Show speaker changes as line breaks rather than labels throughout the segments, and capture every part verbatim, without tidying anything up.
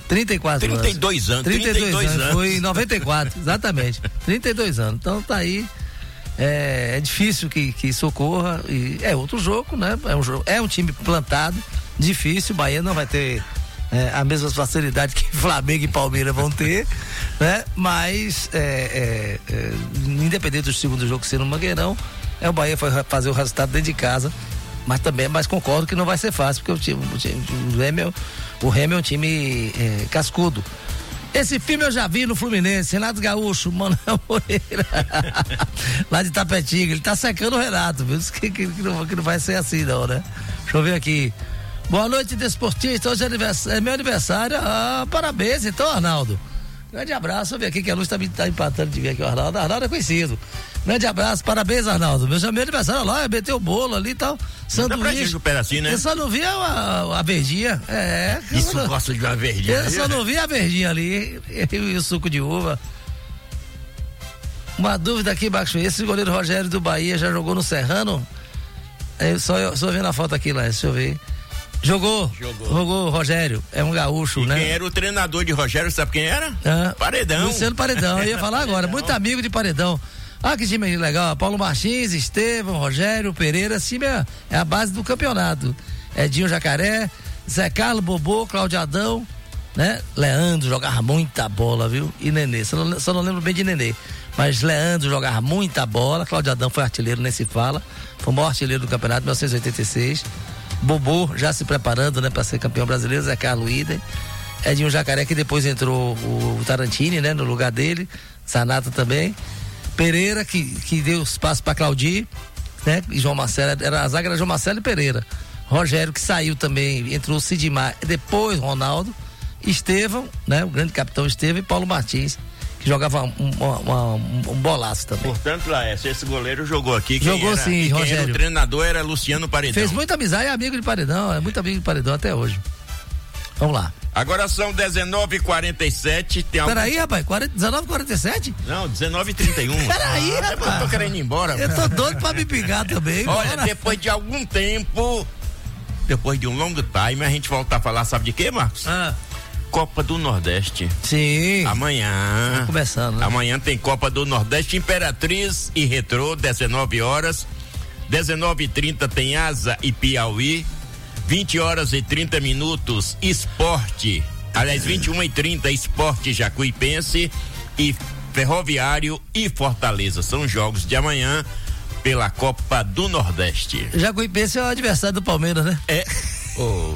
trinta e quatro
trinta e dois anos.
trinta e dois anos. anos. Foi em noventa e quatro, exatamente. trinta e dois anos. Então tá aí. É, é difícil que, que socorra. E é outro jogo, né? É um, jogo, é um time plantado, difícil. O Bahia não vai ter é, a mesma facilidade que Flamengo e Palmeiras vão ter, né? Mas, é, é, é, independente do segundo jogo ser no Mangueirão, é, o Bahia foi fazer o resultado dentro de casa. Mas também, mas concordo que não vai ser fácil, porque o time, o, time, o Remo, o Remo é um time é, cascudo. Esse filme eu já vi no Fluminense, Renato Gaúcho, Manuel Moreira, lá de Tapetinga, ele tá secando o Renato, viu? Que, que, que, não, que não vai ser assim não, né? Deixa eu ver aqui. Boa noite, desportista, hoje é, aniversário, é meu aniversário, ah, parabéns então, Arnaldo. Grande abraço, vamos ver aqui que a luz tá, tá empatando de ver aqui o Arnaldo, Arnaldo é conhecido. Grande abraço, parabéns, Arnaldo. Meu, meu aniversário lá, meteu o bolo ali e tal. Sanduíche.
Um pedacinho, né?
Eu só não vi a, a, a verdinha. É.
Isso
eu
gosta de uma verdinha.
Eu só não vi a verdinha ali e, e o suco de uva. Uma dúvida aqui, Baixo. Esse goleiro Rogério do Bahia já jogou no Serrano? Eu só, eu, só vendo a foto aqui lá, deixa eu ver. Jogou, jogou, jogou Rogério, é um gaúcho,
e
né?
Quem era o treinador de Rogério, sabe quem era?
Ah,
Paredão.
Luciano Paredão, eu ia falar agora, muito amigo de Paredão. Ah, que time legal, Paulo Martins, Estevão, Rogério, Pereira, esse time é, é a base do campeonato. Edinho Jacaré, Zé Carlos, Bobô, Cláudio Adão, né? Leandro jogava muita bola, viu? E Nenê, só não, só não lembro bem de Nenê, mas Leandro jogava muita bola, Cláudio Adão foi artilheiro, nem se fala, foi o maior artilheiro do campeonato, mil novecentos e oitenta e seis. Bobô já se preparando, né, para ser campeão brasileiro, Zé Carlos Idem, Edinho Jacaré, que depois entrou o, o Tarantini, né, no lugar dele, Zanata também, Pereira, que, que deu espaço para Claudir, né, e João Marcelo, era, a zaga era João Marcelo e Pereira, Rogério, que saiu também, entrou o Sidmar, depois Ronaldo, Estevão, né, o grande capitão Estevão, e Paulo Martins, que jogava um, um, um, um bolaço também.
Portanto, Laércio, esse goleiro jogou aqui.
Jogou
era,
sim, Rogério.
Quem era o treinador era Luciano Paredão.
Fez muita amizade, é amigo de Paredão, é muito amigo de Paredão até hoje. Vamos lá.
Agora são dezenove e quarenta e sete. Tem algum...
Peraí, rapaz, dezenove e quarenta e sete?
Não, dezenove e trinta e um.
Peraí,
ah,
rapaz.
Eu tô querendo ir embora.
Eu tô doido pra me pingar também.
Olha,
bora.
Depois de algum tempo, depois de um longo time, a gente volta a falar, sabe de quê, Marcos?
Ah.
Copa do Nordeste.
Sim.
Amanhã.
Tá começando, né?
Amanhã tem Copa do Nordeste, Imperatriz e Retrô, dezenove horas. dezenove e trinta tem Asa e Piauí. vinte horas e trinta minutos, Esporte. Aliás, vinte e uma e trinta, Esporte Jacuipense e Ferroviário e Fortaleza. São jogos de amanhã pela Copa do Nordeste.
Jacuipense é o adversário do Palmeiras, né?
É. Oh,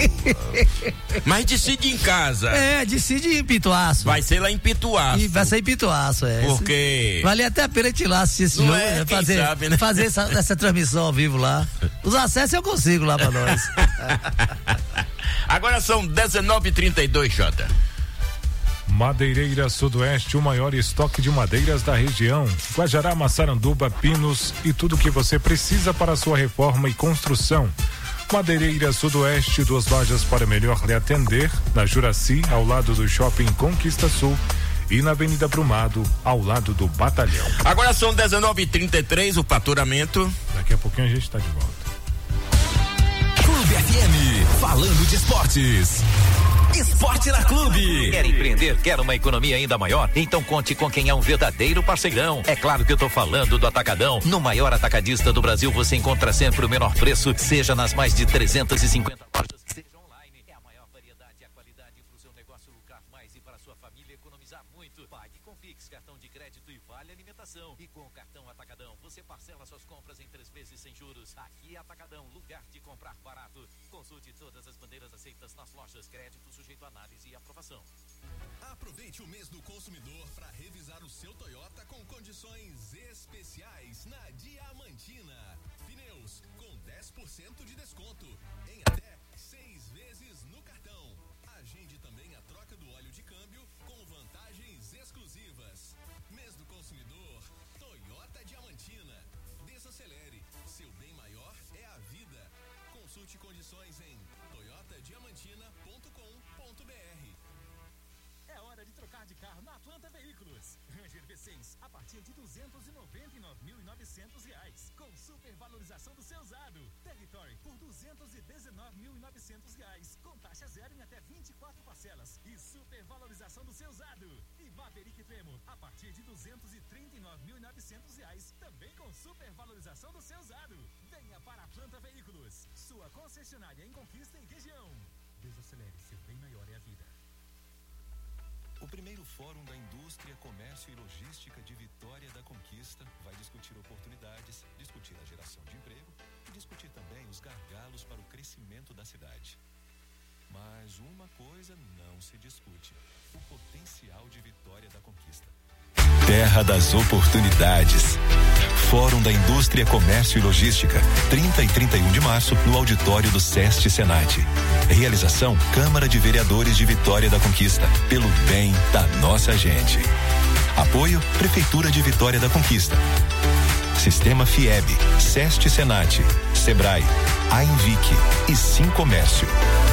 mas decide em casa.
É, decide em Pituaço.
Vai ser lá em Pituaço.
E vai ser em Pituaço, é.
Porque.
Vale até a pena ir lá assistir esse
Não
jogo,
é,
né?
quem
fazer,
sabe, né?
fazer essa, essa transmissão ao vivo lá. Os acessos eu consigo lá pra nós.
Agora são dezenove e trinta e dois, Jota.
Madeireira Sudoeste, o maior estoque de madeiras da região. Guajará, Massaranduba, pinos e tudo o que você precisa para a sua reforma e construção. Madeireira Sudoeste, duas lojas para melhor lhe atender, na Juraci, ao lado do Shopping Conquista Sul, e na Avenida Brumado, ao lado do Batalhão.
Agora são dezenove e trinta e três, o faturamento.
Daqui a pouquinho a gente está de volta.
Clube F M, falando de esportes. Esporte na Clube.
Quer empreender? Quer uma economia ainda maior? Então conte com quem é um verdadeiro parceirão. É claro que eu tô falando do Atacadão. No maior atacadista do Brasil você encontra sempre o menor preço, seja nas mais de trezentas e cinquenta lojas, seja online. É a maior variedade e a qualidade para o seu negócio lucrar mais e para a sua família economizar muito. Pague com Pix, cartão de crédito e vale alimentação. E com o cartão Atacadão você parcela suas compras em três vezes sem juros. Aqui é Atacadão, lugar de comprar barato. Consulte todas as bandeiras aceitas nas lojas. Crédito sujeito a análise e aprovação.
Aproveite o mês do consumidor para revisar o seu Toyota com condições especiais na Diamantina. Pneus com dez por cento de desconto em até seis vezes no cartão. Agende também a troca do óleo de câmbio com vantagens exclusivas. Mês do consumidor, Toyota Diamantina. Desacelere, seu bem maior é a vida. Consulte condições em toyota diamantina ponto com ponto b r.
É hora de trocar de carro na Atlanta Veículos. Ranger V seis a partir de duzentos e noventa e nove mil e novecentos reais, com super valorização do seu usado. Territory por duzentos e dezenove mil e novecentos reais, com taxa zero em até vinte e quatro parcelas e super seu usado. E Maverick Tremo, a partir de duzentos e trinta e nove mil e novecentos reais, também com super valorização do seu usado. Venha para a Planta Veículos, sua concessionária em Conquista e região. Desacelere, seu bem maior é a vida.
O primeiro Fórum da Indústria, Comércio e Logística de Vitória da Conquista vai discutir oportunidades, discutir a geração de emprego e discutir também os gargalos para o crescimento da cidade. Mas uma coisa não se discute: o potencial de Vitória da Conquista. Terra das Oportunidades. Fórum da Indústria, Comércio e Logística, trinta e trinta e um de março, no auditório do SEST Senat. Realização Câmara de Vereadores de Vitória da Conquista, pelo bem da nossa gente. Apoio Prefeitura de Vitória da Conquista. Sistema FIEB, SEST Senat, Sebrae, Ainvic e Sim Comércio.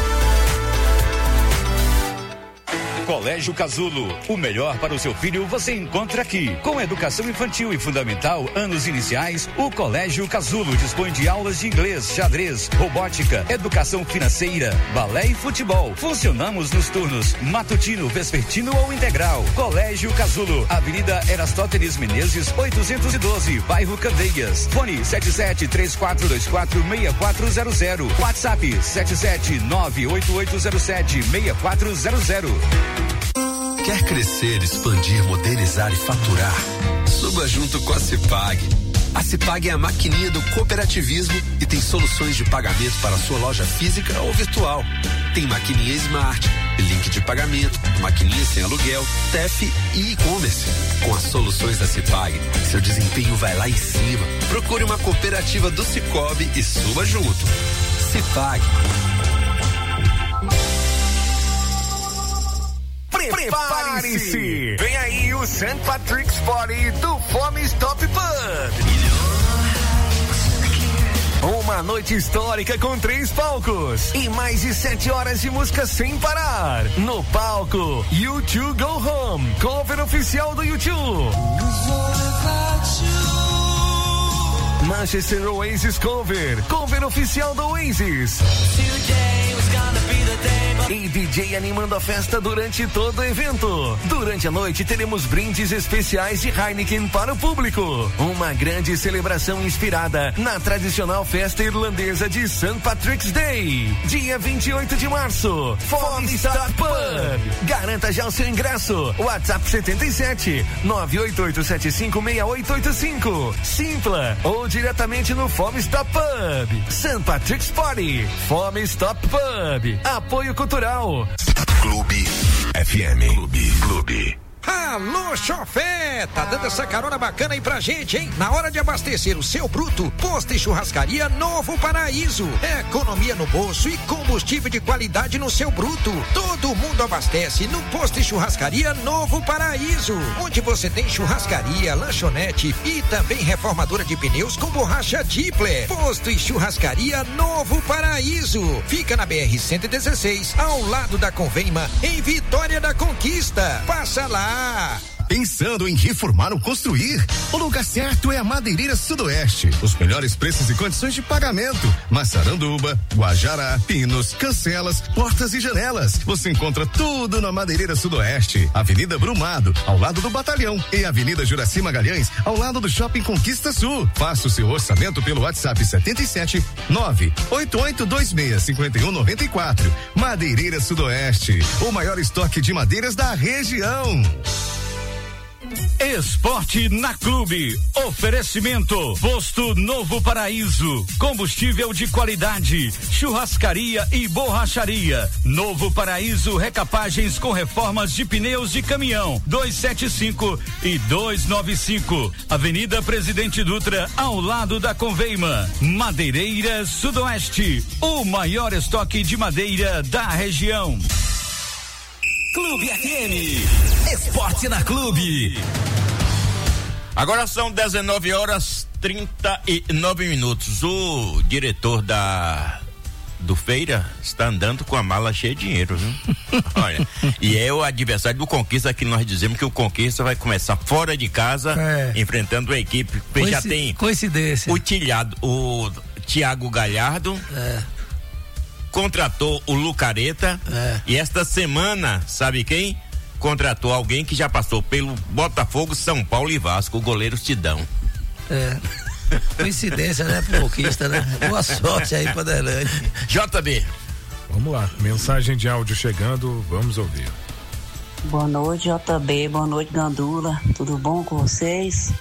Colégio Casulo, o melhor para o seu filho você encontra aqui. Com educação infantil e fundamental, anos iniciais, o Colégio Casulo dispõe de aulas de inglês, xadrez, robótica, educação financeira, balé e futebol. Funcionamos nos turnos matutino, vespertino ou integral. Colégio Casulo, Avenida Erastótenes Menezes, oitocentos e doze, bairro Candeias. Fone sete sete três quatro dois quatro seis quatro zero zero. WhatsApp sete sete nove oito oito zero sete seis quatro zero zero.
Quer crescer, expandir, modernizar e faturar? Suba junto com a Cipag. A Cipag é a maquininha do cooperativismo e tem soluções de pagamento para sua loja física ou virtual. Tem maquininha Smart, link de pagamento, maquininha sem aluguel, T E F e e-commerce. Com as soluções da Cipag, seu desempenho vai lá em cima. Procure uma cooperativa do Cicobi e suba junto. Cipag.
Prepare-se! Vem aí o Saint Patrick's Party do Fome Stop Pub. Uma noite histórica com três palcos e mais de sete horas de música sem parar. No palco, U dois Go Home, cover oficial do U dois. Manchester Oasis cover, cover oficial do Oasis. E D J animando a festa durante todo o evento. Durante a noite teremos brindes especiais de Heineken para o público. Uma grande celebração inspirada na tradicional festa irlandesa de Saint Patrick's Day. Dia vinte e oito de março, Fome Stop Pub. Garanta já o seu ingresso. WhatsApp setenta e sete nove oito oito sete cinco seis oito oito cinco. Simpla ou diretamente no Fome Stop Pub. Saint Patrick's Party. Fome Stop Pub. Apoio cultural.
Clube F M. Clube. Clube.
Alô, chofé! Tá dando essa carona bacana aí pra gente, hein? Na hora de abastecer o seu bruto, Posto e Churrascaria Novo Paraíso. Economia no bolso e combustível de qualidade no seu bruto. Todo mundo abastece no Posto e Churrascaria Novo Paraíso, onde você tem churrascaria, lanchonete e também reformadora de pneus com borracha Tipler. Posto e Churrascaria Novo Paraíso. Fica na B R cento e dezesseis, ao lado da Convenma, em Vitória da Conquista. Passa lá.
Pensando em reformar ou construir? O lugar certo é a Madeireira Sudoeste. Os melhores preços e condições de pagamento. Massaranduba, Guajará, pinos, cancelas, portas e janelas. Você encontra tudo na Madeireira Sudoeste. Avenida Brumado, ao lado do Batalhão. E Avenida Juraci Magalhães, ao lado do Shopping Conquista Sul. Faça o seu orçamento pelo WhatsApp setenta e sete nove oito oito dois seis cinco um nove quatro. Madeireira Sudoeste, o maior estoque de madeiras da região.
Esporte na Clube. Oferecimento Posto Novo Paraíso, combustível de qualidade, churrascaria e borracharia. Novo Paraíso, recapagens com reformas de pneus de caminhão, duzentos e setenta e cinco e duzentos e noventa e cinco. Avenida Presidente Dutra, ao lado da Conveima. Madeireira Sudoeste, o maior estoque de madeira da região.
Clube F M. Esporte na Clube.
Agora são dezenove horas trinta e nove minutos. O diretor da do Feira está andando com a mala cheia de dinheiro, viu? Olha, e é o adversário do Conquista, que nós dizemos que o Conquista vai começar fora de casa, é. enfrentando a equipe que Coinci- já tem
coincidência.
O Tilhado, o Thiago Galhardo. É. Contratou o Lucareta, é. e esta semana, sabe quem? contratou alguém que já passou pelo Botafogo, São Paulo e Vasco, o goleiro Tidão.
É. Coincidência, né, pouquista, né? Boa sorte aí pra Derlane.
J B.
Vamos lá, mensagem de áudio chegando, vamos ouvir.
Boa noite, J B, boa noite, Gandula. Tudo bom com vocês?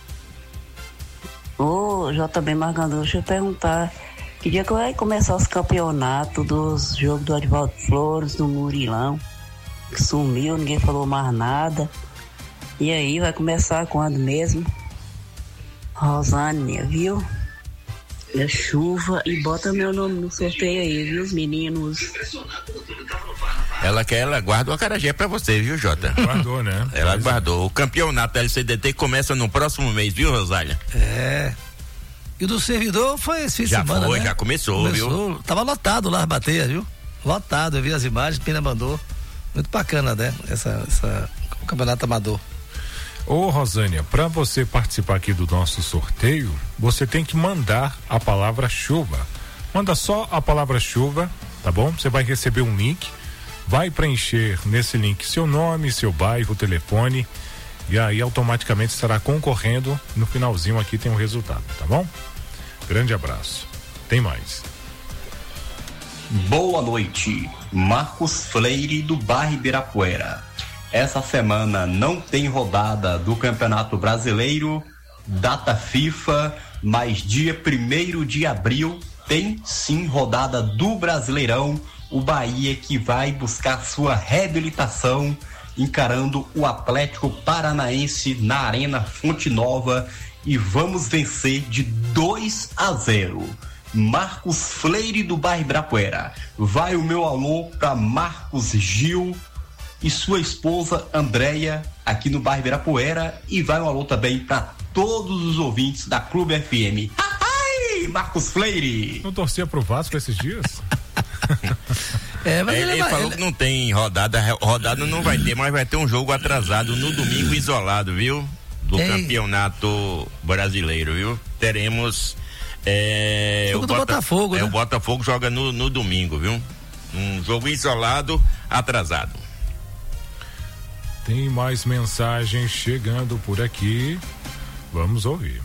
Ô, J B mais Gandula, deixa eu perguntar. Que dia que vai começar os campeonatos dos jogos do Arivaldo Flores, do Murilão? Que sumiu, ninguém falou mais nada. E aí, vai começar quando mesmo? Rosânia, viu? É chuva e bota meu nome no sorteio aí, viu, os meninos?
Ela quer, ela guarda o acarajé pra você, viu, Jota?
Guardou, né?
Ela Mas... guardou. O campeonato da L C D T começa no próximo mês, viu, Rosália?
É. E o do servidor foi esse fim de
já
semana,
foi,
né?
já começou, começou, viu?
Tava lotado lá as bateias, viu? Lotado, eu vi as imagens, Pina mandou. Muito bacana, né? Essa, essa, o campeonato amador.
Ô Rosânia, para você participar aqui do nosso sorteio, você tem que mandar a palavra chuva. Manda só a palavra chuva, tá bom? Você vai receber um link, vai preencher nesse link seu nome, seu bairro, telefone, e aí automaticamente estará concorrendo. No finalzinho aqui tem um resultado, tá bom? Grande abraço. Tem mais.
Boa noite, Marcos Freire do bairro Ibirapuera. Essa semana não tem rodada do Campeonato Brasileiro, data FIFA, mas dia primeiro de abril tem sim rodada do Brasileirão. O Bahia que vai buscar sua reabilitação, encarando o Atlético Paranaense na Arena Fonte Nova, e vamos vencer de dois a zero. Marcos Freire do bairro Ibirapuera. Vai o meu alô para Marcos Gil e sua esposa Andréia, aqui no bairro Ibirapuera, e vai um alô também para todos os ouvintes da Clube F M. Ai, Marcos Freire!
Não torcia pro Vasco esses dias?
É, mas ele, ele vai, falou ele... que não tem rodada, rodada não vai ter, mas vai ter um jogo atrasado no domingo isolado, viu? Do Ei. Campeonato Brasileiro, viu? Teremos é,
jogo
o
do Bota, Botafogo,
é,
né?
O Botafogo joga no, no domingo, viu? Um jogo isolado, atrasado.
Tem mais mensagens chegando por aqui. Vamos ouvir.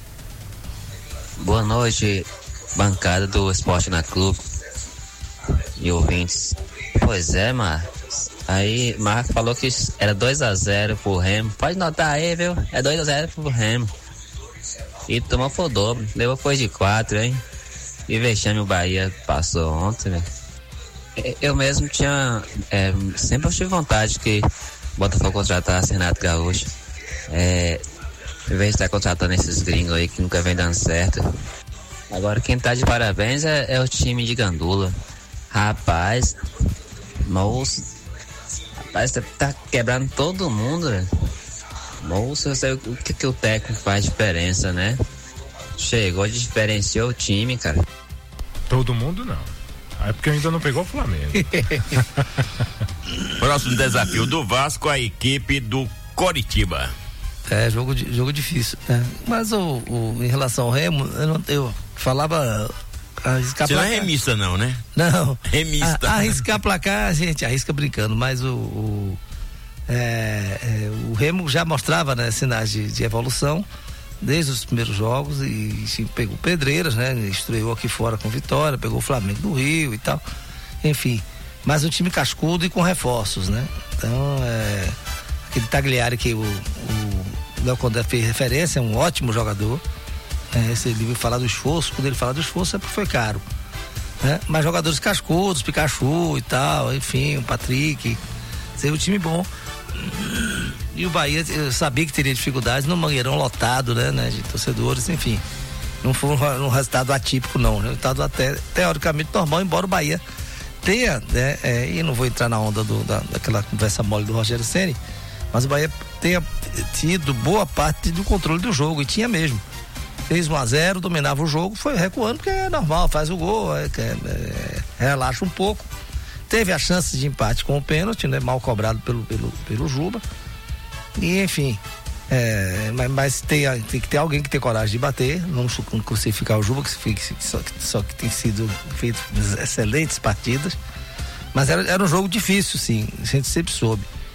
Boa noite, bancada do Esporte na Clube e ouvintes. Pois é, Marcos. Aí, Marcos falou que era dois a zero pro Remo. Pode notar aí, viu? É dois a zero pro Remo. E tomou foi o dobro. Levou foi de quatro, hein? E vexame o Bahia passou ontem, velho. Eu mesmo tinha. É, sempre tive vontade que Botafogo contratasse Renato Gaúcho. É, em vez de estar contratando esses gringos aí que nunca vem dando certo. Agora quem tá de parabéns é, é o time de Gandula. Rapaz, moço, rapaz, tá, tá quebrando todo mundo, velho. Moço, eu sei o que, que o técnico faz diferença, né? Chegou, diferenciou o time, cara.
Todo mundo não. É porque ainda não pegou o Flamengo.
Próximo desafio do Vasco, a equipe do Coritiba.
É, jogo, jogo difícil, né? Mas o, o, em relação ao Remo, eu, não, eu falava arriscar
Você placar. Não é remista não, né?
Não.
Remista.
A, arriscar placar, a gente arrisca brincando, mas o, o, é, é, o Remo já mostrava, né, sinais de, de evolução desde os primeiros jogos e sim, pegou Pedreiras, né? Estreou aqui fora com vitória, pegou o Flamengo do Rio e tal. Enfim, mas um time cascudo e com reforços, né? Então, é, aquele Tagliari que o, o Léo Condé fez referência, é um ótimo jogador. É, esse livro fala do esforço, quando ele fala do esforço é porque foi caro, né? Mas jogadores cascudos, Pikachu e tal, enfim, o Patrick, seria um time bom. E o Bahia, eu sabia que teria dificuldades no Mangueirão lotado, né, né, de torcedores, enfim. Não foi um, um resultado atípico, não. Um resultado até teoricamente normal, embora o Bahia tenha, né, é, e não vou entrar na onda do, da, daquela conversa mole do Rogério Ceni, mas o Bahia tenha tido boa parte do controle do jogo, e tinha mesmo. Fez um a zero, dominava o jogo, foi recuando, porque é normal, faz o gol, é, é, é, relaxa um pouco. Teve a chance de empate com o pênalti, né? Mal cobrado pelo, pelo, pelo Juba. E enfim, é, mas, mas tem, tem que ter alguém que tenha coragem de bater, não crucificar o Juba, que, que, só, que, só que tem sido feito excelentes partidas. Mas era, era um jogo difícil, sim, a gente sempre soube.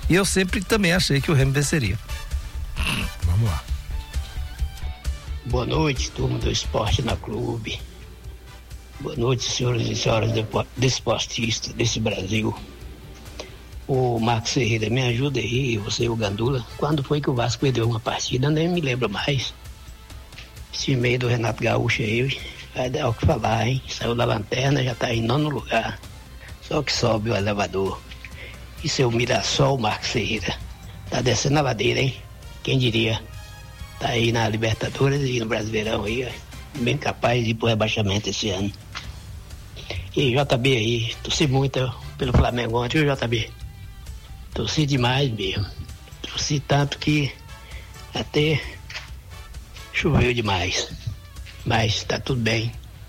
E eu sempre também achei que o Remo venceria.
Vamos lá.
Boa noite, turma do Esporte na Clube. Boa noite, senhores e senhoras desportistas desse Brasil. O Marcos Ferreira, me ajuda aí, você e o Gandula. Quando foi que o Vasco perdeu uma partida? Eu nem me lembro mais. Esse meio do Renato Gaúcho aí, vai dar o que falar, hein? Saiu da lanterna, já tá em nono lugar. Só que sobe o elevador. E seu Mirassol, Marcos Ferreira, tá descendo a ladeira, hein? Quem diria? Tá aí na Libertadores e no Brasileirão aí, ó, bem capaz de ir pro rebaixamento esse ano. E J B aí, torci muito pelo Flamengo ontem, viu, J B? Torci demais mesmo. Torci tanto que até choveu demais. Mas tá tudo bem.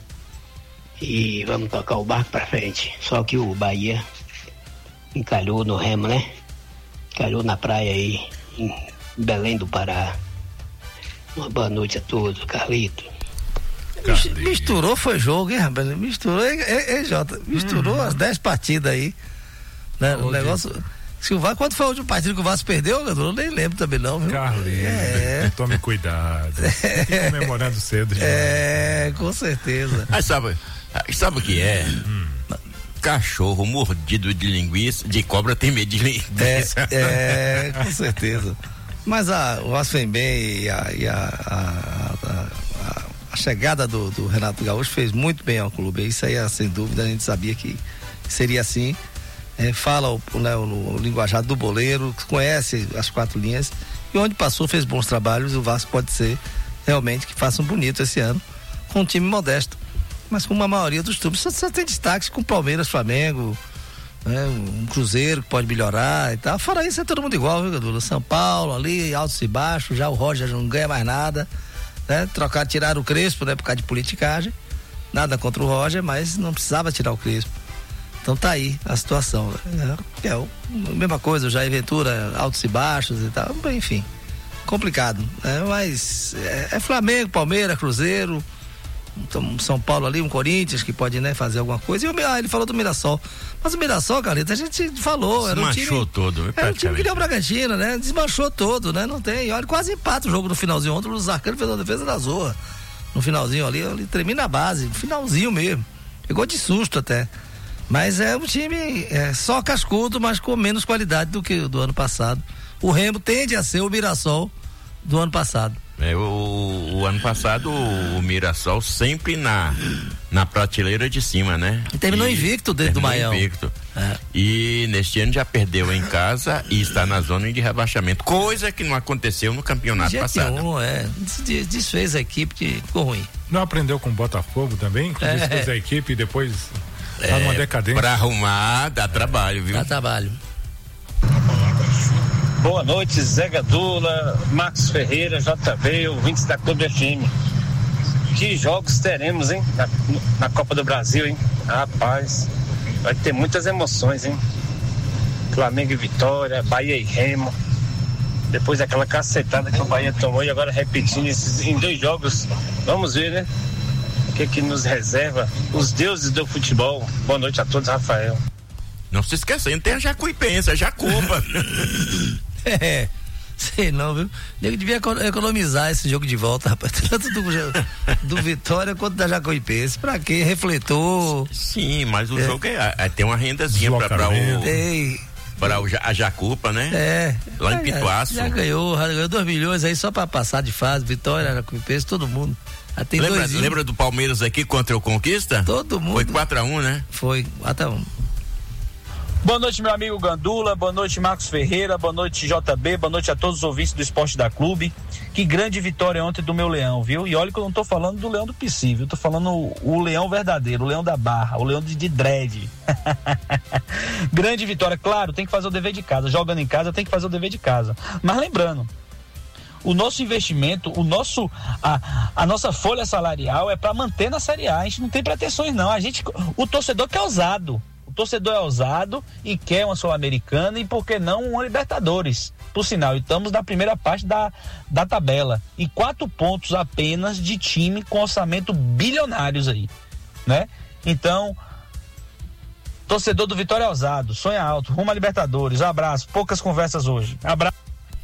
E vamos tocar o barco pra frente. Só que o Bahia encalhou no Remo, né? Encalhou na praia aí, em Belém do Pará. Uma boa noite a todos, Carlito.
Carlito. Misturou, foi jogo, hein, rapaz? Misturou, hein, hein, Jota? Misturou hum. as dez partidas aí. Né? O negócio. Se o Vasco, quando foi a última partida que o Vasco perdeu, eu nem lembro também, não, viu?
Carlito, é. Tome cuidado. É. Comemorando cedo.
É, com certeza.
Mas sabe, sabe o que é? Hum. Cachorro mordido de linguiça, de cobra tem medo de linguiça.
É, é com certeza. Mas a, o Vasco vem bem e a, e a, a, a, a chegada do, do Renato Gaúcho fez muito bem ao clube. Isso aí, sem dúvida, a gente sabia que seria assim. É, fala o, né, o, o linguajar do boleiro, conhece as quatro linhas e onde passou fez bons trabalhos. O Vasco pode ser realmente que faça um bonito esse ano com um time modesto, mas com uma maioria dos clubes só, só tem destaques com Palmeiras, Flamengo, né, um Cruzeiro que pode melhorar e tal. Fora isso é todo mundo igual, viu, Gadula? São Paulo ali, altos e baixos, já o Roger já não ganha mais nada, né? Trocar, tirar o Crespo, né, por causa de politicagem, nada contra o Roger, mas não precisava tirar o Crespo. Então tá aí a situação. É, é a mesma coisa, o Jair Ventura, altos e baixos e tal, enfim, complicado. Né? Mas é, é Flamengo, Palmeiras, Cruzeiro, então, São Paulo ali, um Corinthians que pode, né, fazer alguma coisa. E o, ah, ele falou do Mirassol. Mas o Mirassol, Carlito, a gente falou. Era um time,
todo.
Era um time que deu Bragantino, né? Desmanchou todo, né? Não tem. Olha, quase empata o jogo no finalzinho. Ontem o Luiz Arcano fez uma defesa da Zorra. No finalzinho ali, ele termina na base, no finalzinho mesmo. Pegou de susto até. Mas é um time é, só cascudo, mas com menos qualidade do que o do ano passado. O Remo tende a ser o Mirassol do ano passado.
É, o, o ano passado o, o Mirassol sempre na, na prateleira de cima, né?
E terminou e, invicto dentro do Maião. Invicto.
É. E neste ano já perdeu em casa e está na zona de rebaixamento, coisa que não aconteceu no campeonato passado.
Um, é, desfez a equipe que ficou ruim.
Não aprendeu com o Botafogo também? Que é. Desfez a equipe e depois tá
é,
numa decadência.
Pra arrumar dá trabalho, viu?
Dá trabalho.
Boa noite, Zé Gadula, Marcos Ferreira, J B, ouvintes da Clube F M. Que jogos teremos, hein? Na, na Copa do Brasil, hein? Rapaz, vai ter muitas emoções, hein? Flamengo e Vitória, Bahia e Remo. Depois daquela cacetada que o Bahia tomou e agora repetindo esses em dois jogos. Vamos ver, né? O que que nos reserva os deuses do futebol. Boa noite a todos, Rafael.
Não se esquecendo, tem a Jacuipense, a Jacupa.
É, sei não, viu? Eu devia economizar esse jogo de volta, rapaz. Tanto do, do Vitória quanto da Jacuipense. Pra quê? Refletor.
Sim, mas o é. jogo é, é, tem uma rendazinha pra, pra o. Tem. Para o, a Jacupa, né?
É.
Lá em Pituaço.
Já, já ganhou, já ganhou dois milhões aí só pra passar de fase. Vitória, Jacuipense, todo mundo. Tem
lembra,
dois
lembra do Palmeiras aqui contra o Conquista?
Todo mundo.
Foi quatro a um, né?
Foi, quatro a um.
Boa noite, meu amigo Gandula, boa noite, Marcos Ferreira, boa noite, J B, boa noite a todos os ouvintes do Esporte da Clube. Que grande vitória ontem do meu Leão, viu? E olha que eu não tô falando do Leão do Possível, eu tô falando o, o Leão verdadeiro, o Leão da Barra, o Leão de, de dread. Grande vitória, claro, tem que fazer o dever de casa, jogando em casa tem que fazer o dever de casa. Mas lembrando, o nosso investimento, o nosso, a, a nossa folha salarial é para manter na Série A, a gente não tem pretensões não, a gente, o torcedor que é ousado. O torcedor é ousado e quer uma Sul-Americana e por que não uma Libertadores, por sinal, estamos na primeira parte da, da tabela, e quatro pontos apenas de time com orçamento bilionários aí, né? Então Torcedor do Vitória ousado, sonha alto, rumo a Libertadores. Um abraço, poucas conversas hoje. Abraço.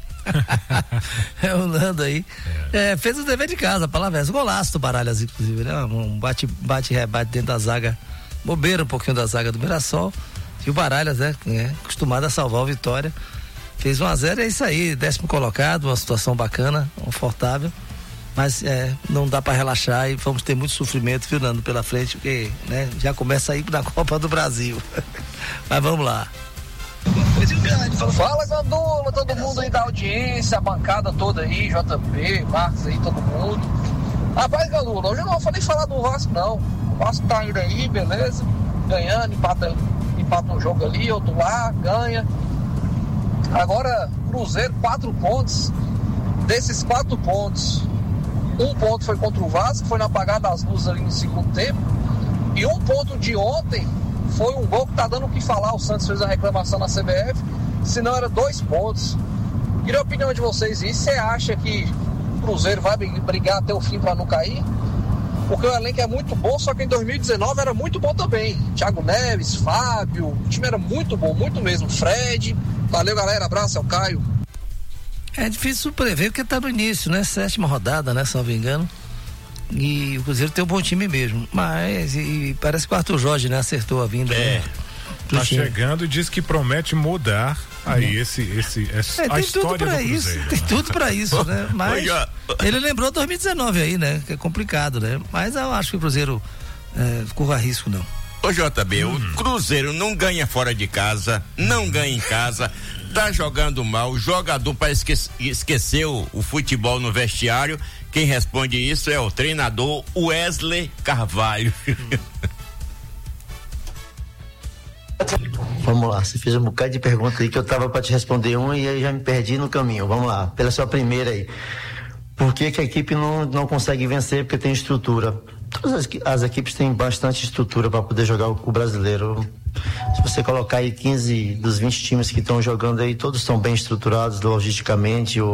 É o Nando aí. É, fez o dever de casa, a palavra é essa. Golaço do Baralhas, inclusive, né? Um bate, bate, rebate dentro da zaga. Bobeira um pouquinho da zaga do Mirassol. E o Baralhas, né? É, acostumado a salvar o Vitória. Fez um a zero, é isso aí. Décimo colocado, uma situação bacana, confortável. Mas é, não dá para relaxar e vamos ter muito sofrimento, viu, Nando, pela frente, porque né, já começa a ir na Copa do Brasil. Mas vamos lá.
Fala, Gandula, todo mundo aí da audiência, a bancada toda aí, J P, Marcos aí, todo mundo. Rapaz, Gandula, hoje eu não vou nem falar do Vasco, não. O Vasco tá indo aí, beleza, ganhando, empata, empata um jogo ali, outro lá, ganha. Agora, Cruzeiro, quatro pontos. Desses quatro pontos, um ponto foi contra o Vasco, foi na apagada das luzes ali no segundo tempo. E um ponto de ontem foi um gol que tá dando o que falar. O Santos fez a reclamação na C B F, senão era dois pontos. Queria a opinião de vocês. E você acha que o Cruzeiro vai brigar até o fim para não cair? Porque o elenco é muito bom, só que em dois mil e dezenove era muito bom também. Thiago Neves, Fábio, o time era muito bom, muito mesmo. Fred, valeu galera, abraço, é o Caio.
É difícil prever porque tá no início, né? Sétima rodada, né? Se não me engano. E o Cruzeiro tem um bom time mesmo. Mas e, e parece que o Arthur Jorge, né? Acertou a vinda.
É.
Né?
Tá chegando e diz que promete mudar aí uhum. esse, esse, esse
é,
a história do
Cruzeiro.
Isso,
tem tudo pra isso, né? Mas ele lembrou dois mil e dezenove aí, né? Que é complicado, né? Mas eu acho que o Cruzeiro é, corra risco, não.
Ô J B, hum. o Cruzeiro não ganha fora de casa, não ganha em casa, tá jogando mal, o jogador parece que esqueceu o futebol no vestiário. Quem responde isso é o treinador Wesley Carvalho.
Vamos lá, você fez um bocado de pergunta aí que eu tava para te responder um e aí já me perdi no caminho. Vamos lá, pela sua primeira aí. Por que que a equipe não, não consegue vencer? Porque tem estrutura. Todas as, as equipes têm bastante estrutura para poder jogar o, o brasileiro. Se você colocar aí quinze dos vinte times que estão jogando aí, todos estão bem estruturados logisticamente, o,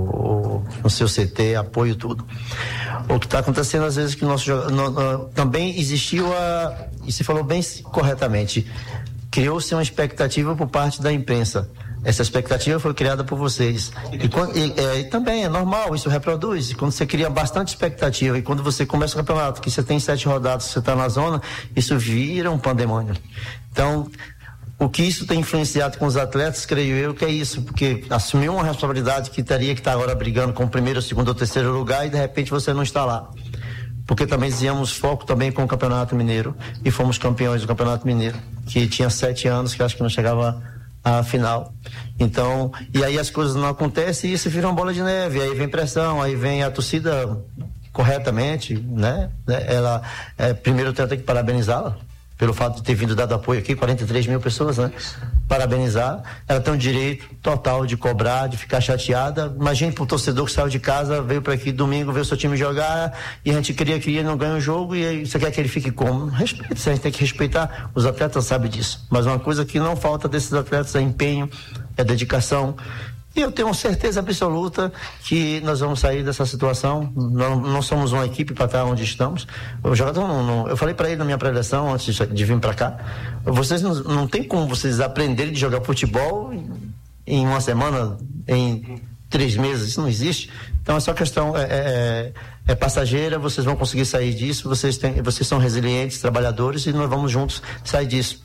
o, no seu C T, apoio, tudo. O que está acontecendo às vezes que o nosso no, no, também existiu a, e se falou bem corretamente, criou-se uma expectativa por parte da imprensa. Essa expectativa foi criada por vocês. E, quando, e, é, e também é normal, isso reproduz. Quando você cria bastante expectativa e quando você começa o campeonato, que você tem sete rodadas, você está na zona, isso vira um pandemônio. Então, o que isso tem influenciado com os atletas, creio eu, que é isso, porque assumiu uma responsabilidade que teria que estar agora brigando com o primeiro, segundo ou terceiro lugar e de repente você não está lá. Porque também dizíamos foco também com o Campeonato Mineiro e fomos campeões do Campeonato Mineiro, que tinha sete anos, que acho que não chegava a final. Então, e aí as coisas não acontecem e isso vira uma bola de neve, aí vem pressão, aí vem a torcida corretamente, né? Ela, é, primeiro eu tenho que parabenizá-la pelo fato de ter vindo dado apoio aqui, quarenta e três mil pessoas, né? Parabenizar. Ela tem o direito total de cobrar, de ficar chateada. Imagine pro torcedor que saiu de casa, veio para aqui domingo ver o seu time jogar e a gente queria que ele não ganhe o jogo e aí você quer que ele fique como? Respeito, a gente tem que respeitar. Os atletas sabem disso. Mas uma coisa que não falta desses atletas é empenho, é dedicação. E eu tenho certeza absoluta que nós vamos sair dessa situação. Não, não somos uma equipe para estar onde estamos. O jogador não, não, eu falei para ele na minha pré-eleição antes de, de vir para cá. Vocês não, não tem como vocês aprenderem de jogar futebol em, em uma semana, em três meses. Isso não existe. Então é só questão é, é, é passageira. Vocês vão conseguir sair disso. Vocês têm, vocês são resilientes, trabalhadores e nós vamos juntos sair disso.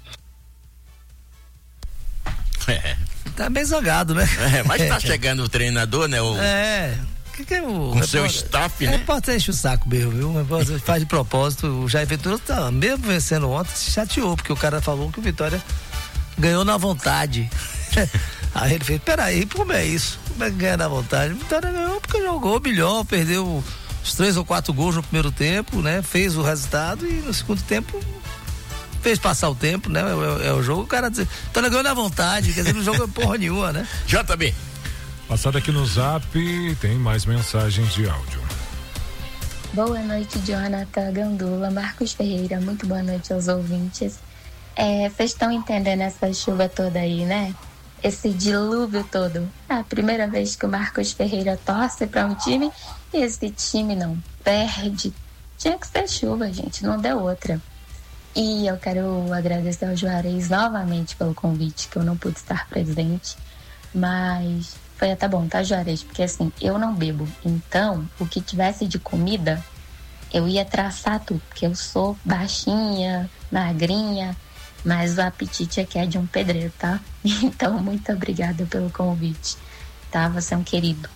É.
Tá bem zogado, né?
É, mas tá chegando o treinador, né? O...
É. Que que é o
Com
repórter,
seu staff, né?
É, pode encher o saco mesmo, viu? O repórter faz de propósito. O Jair Ventura tá, mesmo vencendo ontem, se chateou, porque o cara falou que o Vitória ganhou na vontade. Aí ele fez, peraí, como é isso? Como é que ganha na vontade? O Vitória ganhou porque jogou melhor, perdeu os três ou quatro gols no primeiro tempo, né? Fez o resultado e no segundo tempo fez passar o tempo, né? É, é, é o jogo, o cara diz, tô ganhando na vontade, quer dizer, não joga porra nenhuma, né?
J B.
Passado aqui no Zap, tem mais mensagens de áudio.
Boa noite, Jonathan, Gandula, Marcos Ferreira, muito boa noite aos ouvintes. É, vocês estão entendendo essa chuva toda aí, né? Esse dilúvio todo. É a primeira vez que o Marcos Ferreira torce para um time e esse time não perde. Tinha que ser chuva, gente, não deu outra. E eu quero agradecer ao Juarez novamente pelo convite, que eu não pude estar presente, mas foi até bom, tá, Juarez? Porque assim, eu não bebo, então o que tivesse de comida, eu ia traçar tudo, porque eu sou baixinha, magrinha, mas o apetite aqui é de um pedreiro, tá? Então, muito obrigada pelo convite, tá? Você é um querido.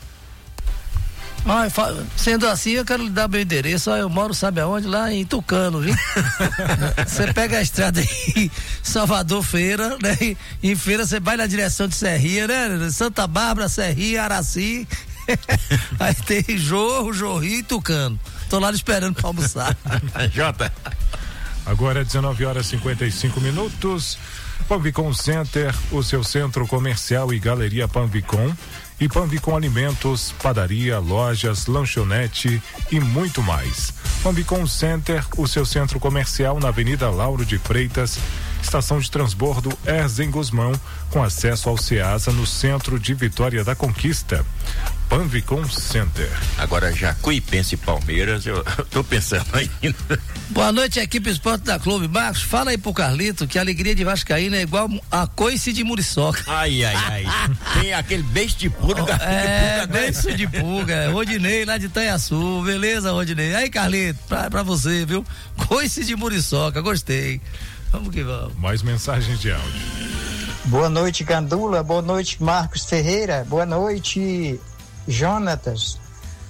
Ah, sendo assim, eu quero lhe dar meu endereço. Eu moro, sabe aonde? Lá em Tucano, viu? Você pega a estrada aí, Salvador, Feira, né? E em Feira você vai na direção de Serrinha, né? Santa Bárbara, Serrinha, Araci. Aí tem Jorro, Jorri e Tucano. Tô lá esperando pra almoçar.
Jota.
Agora é dezenove horas e cinquenta e cinco minutos. Panvicom Center, o seu centro comercial e galeria Panvicom. E Panvicom Alimentos, padaria, lojas, lanchonete e muito mais. Panvicom Center, o seu centro comercial na Avenida Lauro de Freitas, estação de transbordo Erzen Guzmão, com acesso ao Ceasa no centro de Vitória da Conquista. Panvicom Center.
Agora Jacuipense e Palmeiras, eu, eu tô pensando ainda.
Boa noite, equipe Esporte da Clube. Marcos, fala aí pro Carlito que a alegria de Vascaína é igual a coice de Muriçoca.
Ai, ai, ai. Tem aquele beijo de pulga.
É, beijo de pulga. Rodinei lá de Itanhaçu. Beleza, Rodinei? Aí, Carlito, pra, pra você, viu? Coice de Muriçoca, gostei. Vamos que vamos.
Mais mensagens de áudio.
Boa noite, Gandula. Boa noite, Marcos Ferreira. Boa noite, Jonatas.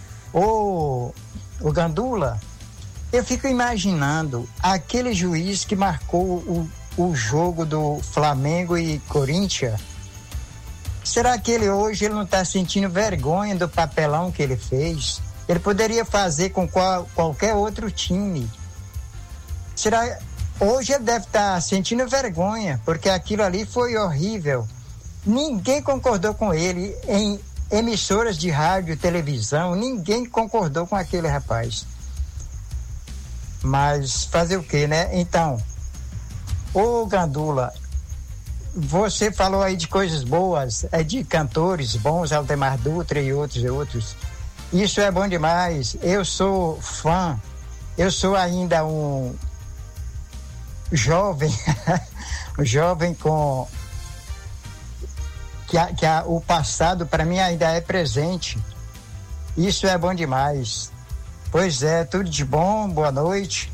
Ô, o Gandula, eu fico imaginando aquele juiz que marcou o, o jogo do Flamengo e Corinthians. Será que ele hoje ele não está sentindo vergonha do papelão que ele fez? Ele poderia fazer com qual, qualquer outro time. Será hoje ele deve estar tá sentindo vergonha, porque aquilo ali foi horrível. Ninguém concordou com ele em emissoras de rádio e televisão, ninguém concordou com aquele rapaz. Mas fazer o quê, né? Então, ô Gandula, você falou aí de coisas boas, é de cantores bons, Aldemar Dutra e outros e outros. Isso é bom demais. Eu sou fã, eu sou ainda um jovem, um jovem com que, a, que a, o passado para mim ainda é presente. Isso é bom demais. Pois é, tudo de bom, boa noite.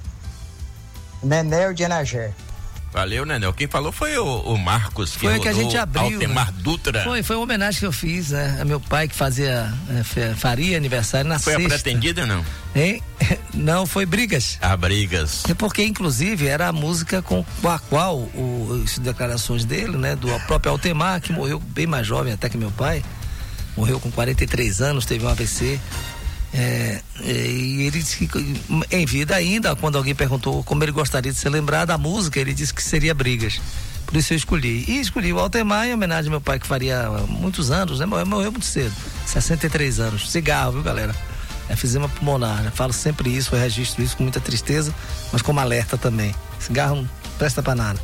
Nenel de Anagé.
Valeu, Nenel. Quem falou foi o, o Marcos, que
foi que a gente abriu.
Altemar Dutra.
Foi, foi uma homenagem que eu fiz, né? A meu pai que fazia, é, faria aniversário na
foi
sexta.
Foi a pretendida ou não?
Hein? Não, foi Brigas.
Ah, Brigas.
É porque, inclusive, era a música com a qual o, as declarações dele, né? Do próprio Altemar, que morreu bem mais jovem até que meu pai. Morreu com quarenta e três anos, teve um A V C. É, e ele disse que em vida ainda, quando alguém perguntou como ele gostaria de ser lembrado da música, ele disse que seria Brigas. Por isso eu escolhi. E escolhi o Altemar em homenagem ao meu pai, que faria muitos anos, né? Morreu, morreu muito cedo, sessenta e três anos. Cigarro, viu, galera? É efizema pulmonar, né? Falo sempre isso, eu registro isso com muita tristeza, mas como alerta também. Cigarro não presta pra nada.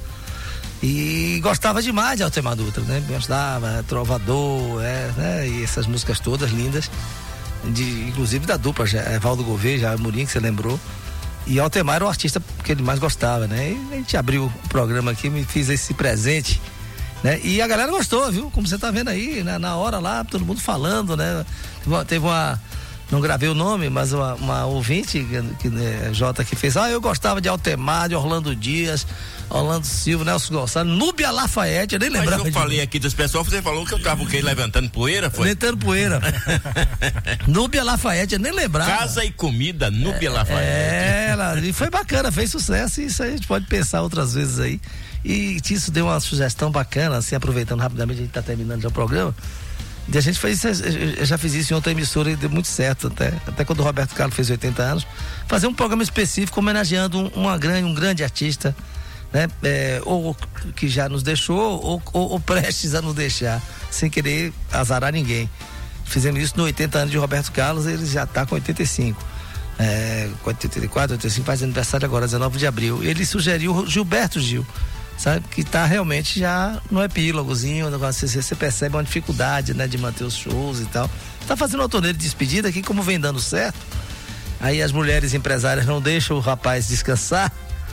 E gostava demais de Altemar Dutra, né? Gostava, Trovador, é, né? E essas músicas todas lindas. De, inclusive da dupla, já, Valdo Gouveia, já Murim, que você lembrou. E Altemar era o artista que ele mais gostava, né? E a gente abriu o programa aqui, me fiz esse presente, né? E a galera gostou, viu? Como você tá vendo aí, né? Na hora lá, todo mundo falando, né? Teve uma, teve uma não gravei o nome, mas uma, uma ouvinte, que, né, Jota, que fez, ah, eu gostava de Altemar, de Orlando Dias, Orlando Silva, Nelson Gonçalves, Núbia Lafayette, eu nem lembrava.
Mas eu falei aqui dos pessoal, você falou que eu tava o quê? Levantando poeira, foi?
Levantando poeira. Núbia Lafayette, eu nem lembrava.
Casa e comida, Núbia é, Lafayette.
É, ela, e foi bacana, fez sucesso, e isso aí a gente pode pensar outras vezes aí. E isso deu uma sugestão bacana, assim, aproveitando rapidamente, a gente tá terminando já o programa. E a gente fez, eu já fiz isso em outra emissora e deu muito certo, até, até quando o Roberto Carlos fez oitenta anos, fazer um programa específico homenageando um, uma grande, um grande artista, né? É, ou que já nos deixou, ou, ou, ou prestes a nos deixar, sem querer azarar ninguém. Fizemos isso no oitenta anos de Roberto Carlos, ele já está com oitenta e cinco. É, oitenta e quatro, oitenta e cinco, faz aniversário agora, dezenove de abril. Ele sugeriu Gilberto Gil, sabe, que tá realmente já no epílogozinho, você, você percebe uma dificuldade, né, de manter os shows e tal. Tá fazendo uma turnê de despedida que, como vem dando certo, aí as mulheres empresárias não deixam o rapaz descansar,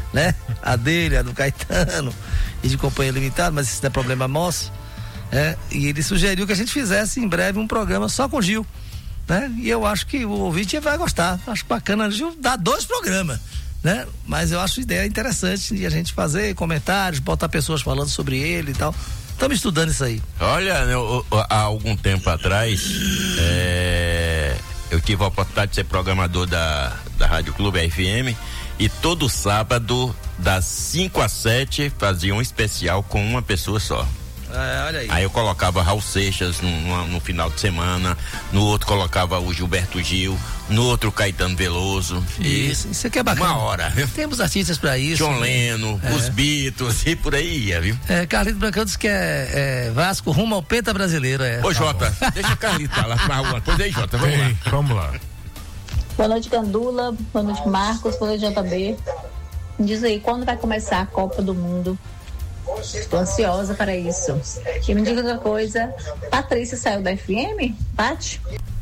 né? A dele, a do Caetano e de companhia limitada, mas isso não é problema nosso, né? E ele sugeriu que a gente fizesse em breve um programa só com o Gil, né? E eu acho que o ouvinte vai gostar, acho bacana, Gil dá dois programas, né? Mas eu acho a ideia interessante de a gente fazer comentários, botar pessoas falando sobre ele e tal. Estamos estudando isso aí.
Olha, eu, há algum tempo atrás, é, eu tive a oportunidade de ser programador da, da Rádio Clube F M e todo sábado, das cinco às sete, fazia um especial com uma pessoa só.
É, olha aí.
Aí eu colocava Raul Seixas no, no, no final de semana, no outro colocava o Gilberto Gil, no outro Caetano Veloso.
Isso, isso aqui é bacana.
Uma hora.
Temos artistas pra isso.
John
né?
Leno,
é.
os Beatles e por aí ia, viu?
É, Carlito Brancão disse que é, é Vasco rumo ao penta brasileiro. É.
Ô, Jota,
tá
deixa o Carlito falar com alguma coisa aí, Jota, vamos
Ei,
lá.
Vamos lá.
Boa noite, Gandula. Boa noite, Marcos. Boa noite, J B. Diz aí, quando vai começar a Copa do Mundo? Estou ansiosa para isso. E me diga outra coisa, Patrícia saiu da F M? Pati?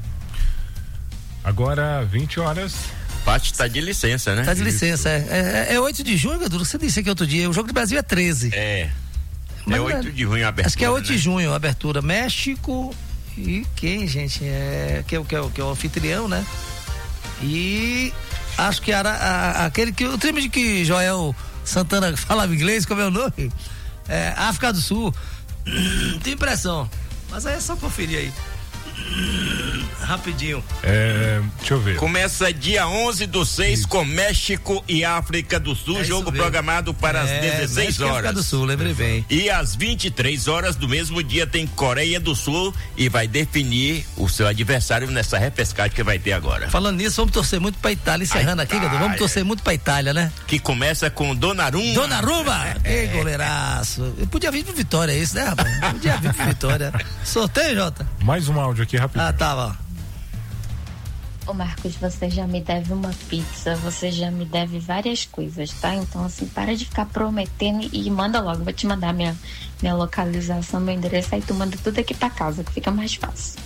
Agora, vinte horas.
Pati tá de licença, né?
Tá de licença, é. É, é oito de junho, Gadu, você disse aqui outro dia, o Jogo do Brasil é treze.
É.
Mas
é oito de junho a abertura.
Acho que é oito
né?
de junho a abertura. México e quem, gente? É, que, é, que, é, que é o anfitrião, né? E acho que era a, aquele que o time de que Joel Santana falava inglês, como é o nome? É, África do Sul. Tenho impressão. Mas aí é só conferir aí. Rapidinho.
É, deixa eu ver.
Começa dia onze do seis com México e África do Sul,
É
jogo
mesmo.
programado para as
É,
dezesseis
México e
horas.
África do Sul, lembrei bem.
E às vinte e três horas do mesmo dia tem Coreia do Sul e vai definir o seu adversário nessa repescagem que vai ter agora.
Falando nisso, vamos torcer muito pra Itália. Encerrando aqui, Gadu, vamos torcer muito pra Itália, né?
Que começa com Donnarumma.
Donnarumma! Ei, goleiraço. Eu podia vir pro Vitória, é isso, né, rapaz? Podia vir pro Vitória. Sorteio, Jota?
Mais um áudio aqui, rapidinho.
Ah, tava.
Ô Marcos, você já me deve uma pizza, você já me deve várias coisas, tá? Então, assim, para de ficar prometendo e manda logo. Vou te mandar minha, minha localização, meu endereço, aí tu manda tudo aqui pra casa, que fica mais fácil.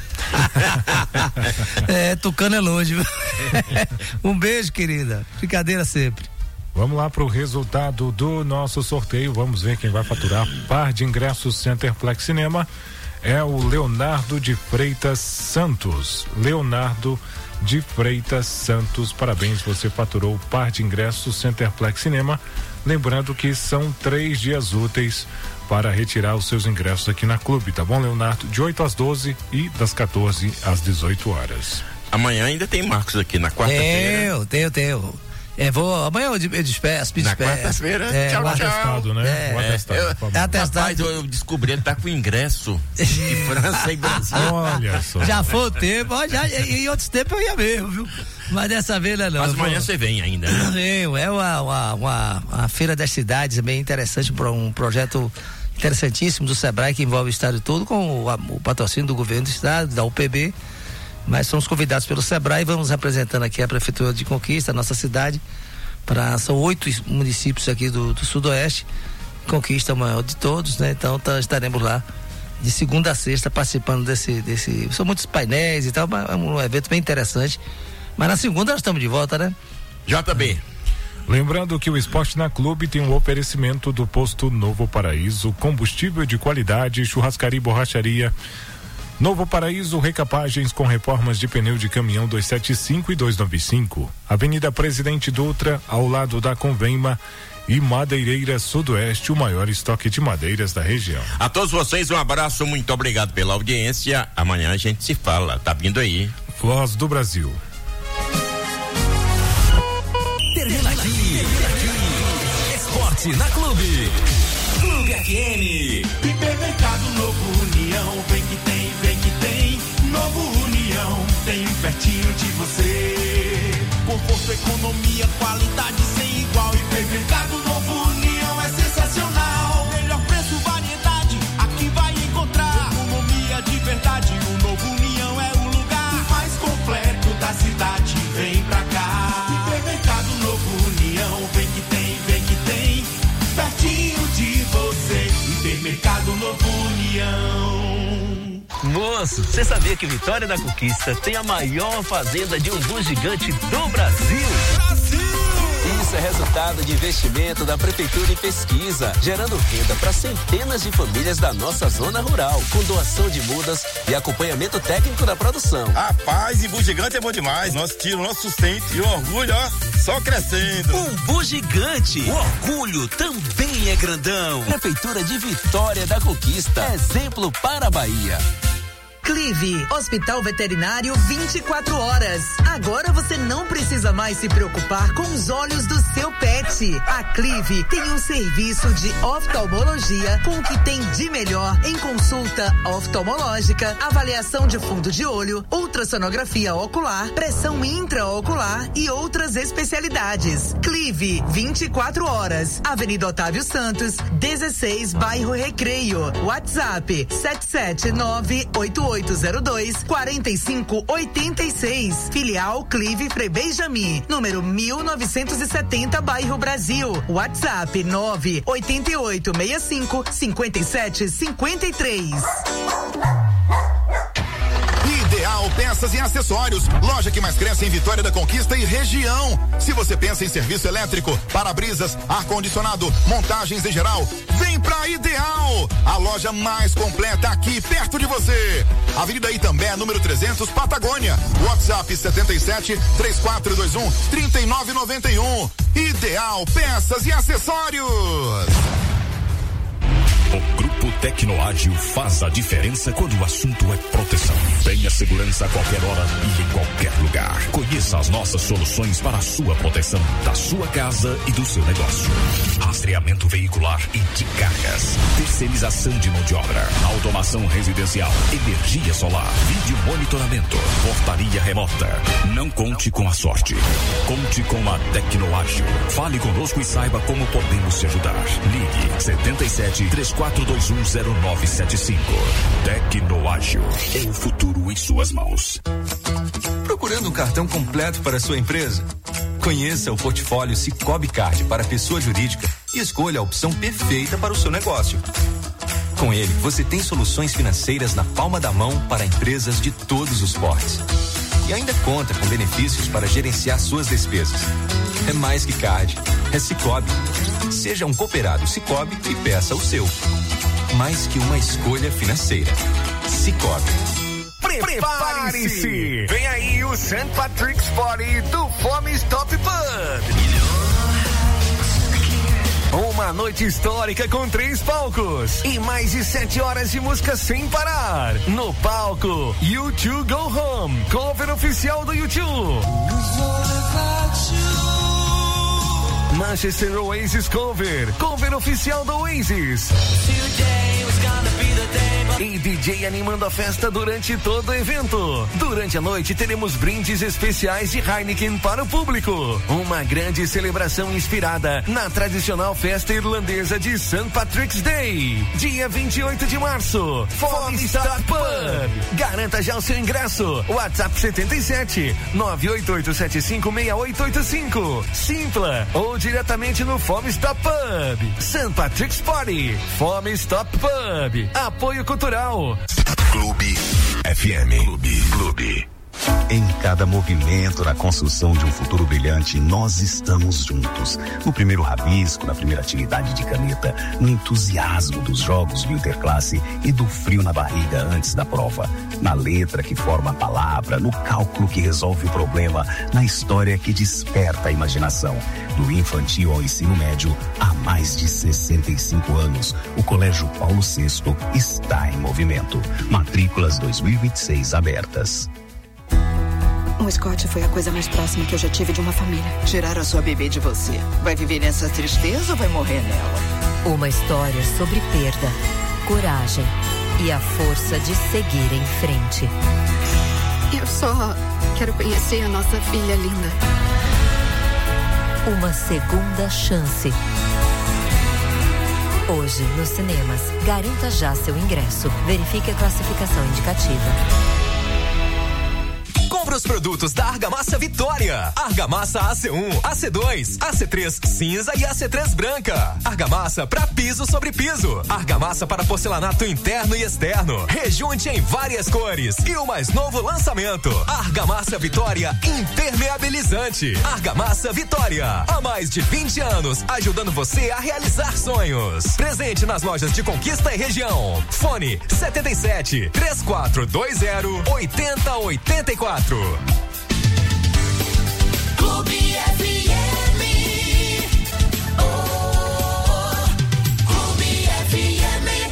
É, Tucano é longe, viu? Um beijo, querida. Brincadeira sempre.
Vamos lá para o resultado do nosso sorteio. Vamos ver quem vai faturar par de ingressos Centerplex Cinema. É o Leonardo de Freitas Santos. Leonardo de Freitas Santos, parabéns, você faturou o par de ingressos Centerplex Cinema. Lembrando que são três dias úteis para retirar os seus ingressos aqui na Clube, tá bom, Leonardo? De oito às doze e das quatorze às dezoito horas.
Amanhã ainda tem Marcos aqui na quarta-feira.
Eu, tenho, tenho. É, vou, amanhã eu despeço, me
Na
despeço.
quarta-feira,
é,
tchau,
o
tchau.
Atestado, né?
É,
o atestado,
eu,
por favor.
é atestado.
Rapaz, eu, eu descobri, ele tá com ingresso de França e Brasil.
Olha só.
Já foi o tempo, ó, já, em outros tempos eu ia mesmo, viu? Mas dessa vez não é não.
Mas
eu
amanhã
vou-
você vem ainda, né?
Venho, é uma, uma, uma, uma feira das cidades bem interessante, para um projeto interessantíssimo do Sebrae que envolve o estado todo com o, a- o patrocínio do governo do estado, da U P B, mas somos convidados pelo Sebrae e vamos representando aqui a Prefeitura de Conquista, a nossa cidade, para são oito municípios aqui do, do Sudoeste, Conquista é o maior de todos, né? Então tá, estaremos lá de segunda a sexta participando desse, desse, são muitos painéis e tal, mas é um evento bem interessante, mas na segunda nós estamos de volta, né?
J B.
Lembrando que o Esporte na Clube tem um oferecimento do Posto Novo Paraíso, combustível de qualidade, churrascaria e borracharia. Novo Paraíso, recapagens com reformas de pneu de caminhão duzentos e setenta e cinco e duzentos e noventa e cinco. Avenida Presidente Dutra, ao lado da Convenma. E Madeireira Sudoeste, o maior estoque de madeiras da região.
A todos vocês um abraço, muito obrigado pela audiência. Amanhã a gente se fala, tá vindo aí.
Voz do Brasil.
Termina aqui. Esporte na Clube. Clube F M.
Hipermercado Novo União, vem que tem, vem que tem. Novo União, tem pertinho de você. Conforto, economia, qualidade sem igual. Hipermercado Novo União é sensacional. Melhor preço, variedade, aqui vai encontrar. Economia de verdade, o Novo União é o lugar. O mais completo da cidade, vem pra cá. Hipermercado Novo União, vem que tem, vem que tem. Pertinho de você, Hipermercado Novo União.
Moço, você sabia que Vitória da Conquista tem a maior fazenda de umbu gigante do Brasil?
Brasil!
Isso é resultado de investimento da Prefeitura em pesquisa, gerando renda para centenas de famílias da nossa zona rural, com doação de mudas e acompanhamento técnico da produção.
Rapaz, e bugigante é bom demais. Nosso tiro, nosso sustento e o orgulho, ó, só crescendo.
Um bugigante. O orgulho também é grandão.
Prefeitura de Vitória da Conquista. Exemplo para a Bahia.
Clive, Hospital Veterinário vinte e quatro horas. Agora você não precisa mais se preocupar com os olhos do seu pet. A Clive tem um serviço de oftalmologia com o que tem de melhor em consulta oftalmológica, avaliação de fundo de olho, ultrassonografia ocular, pressão intraocular e outras especialidades. Clive, vinte e quatro horas. Avenida Otávio Santos, dezesseis, bairro Recreio. WhatsApp sete sete nove oito oito zero dois quatro cinco oito seis. Filial Clive Frei Benjamin, número mil novecentos e setenta, bairro Brasil. WhatsApp nove oito oito seis cinco cinco sete cinco três.
Ideal Peças e Acessórios, loja que mais cresce em Vitória da Conquista e região. Se você pensa em serviço elétrico, para-brisas, ar-condicionado, montagens em geral, vem pra Ideal, a loja mais completa aqui perto de você. Avenida Itambé, número trezentos, Patagônia. WhatsApp setenta e sete, três quatro dois um, trinta e nove noventa e um. Ideal Peças e Acessórios.
O Grupo Tecnoágil faz a diferença quando o assunto é proteção. Tenha segurança a qualquer hora e em qualquer lugar. Conheça as nossas soluções para a sua proteção, da sua casa e do seu negócio. Rastreamento veicular e de cargas. Terceirização de mão de obra. Automação residencial. Energia solar. Vídeo monitoramento. Portaria remota. Não conte com a sorte. Conte com a Tecnoágil. Fale conosco e saiba como podemos te ajudar. Ligue setenta e sete, três quatro dois um zero nove sete cinco. Tecnoágil. É o futuro em suas mãos.
Procurando um cartão completo para a sua empresa? Conheça o portfólio Sicoob Card para pessoa jurídica e escolha a opção perfeita para o seu negócio. Com ele, você tem soluções financeiras na palma da mão para empresas de todos os portes. E ainda conta com benefícios para gerenciar suas despesas. É mais que card, é Sicoob. Seja um cooperado Sicoob e peça o seu. Mais que uma escolha financeira. Sicoob.
Prepare-se! Vem aí o Saint Patrick's Party do Fome Stop Pub. Uma noite histórica com três palcos e mais de sete horas de música sem parar. No palco, U dois Go Home, cover oficial do U dois. Manchester Oasis cover, cover oficial do Oasis. E D J animando a festa durante todo o evento. Durante a noite teremos brindes especiais de Heineken para o público. Uma grande celebração inspirada na tradicional festa irlandesa de Saint Patrick's Day. Dia vinte e oito de março. Fome Stop Pub. Garanta já o seu ingresso. WhatsApp setenta e sete, nove oito oito sete cinco seis oito oito cinco. Simpla ou diretamente no Fome Stop Pub. Saint Patrick's Party. Fome Stop Pub. Apoio cultural.
Clube F M. Clube. Clube.
Em cada movimento na construção de um futuro brilhante, nós estamos juntos. No primeiro rabisco, na primeira atividade de caneta, no entusiasmo dos jogos de interclasse e do frio na barriga antes da prova. Na letra que forma a palavra, no cálculo que resolve o problema, na história que desperta a imaginação. Do infantil ao ensino médio, há mais de sessenta e cinco anos, o Colégio Paulo sexto está em movimento. Matrículas dois mil e vinte e seis abertas.
O Scott foi a coisa mais próxima que eu já tive de uma família.
Tirar a sua bebê de você. Vai viver nessa tristeza ou vai morrer nela?
Uma história sobre perda, coragem e a força de seguir em frente.
Eu só quero conhecer a nossa filha linda.
Uma segunda chance. Hoje, nos cinemas, garanta já seu ingresso. Verifique a classificação indicativa.
Compre os produtos da Argamassa Vitória. Argamassa A C um, A C dois, A C três cinza e A C três branca. Argamassa para piso sobre piso. Argamassa para porcelanato interno e externo. Rejunte em várias cores. E o mais novo lançamento: Argamassa Vitória Impermeabilizante. Argamassa Vitória. Há mais de vinte anos, ajudando você a realizar sonhos. Presente nas lojas de Conquista e região. Fone setenta e sete, três quatro dois zero, oitenta oitenta e quatro.
Clube F M. Oh, Clube F M.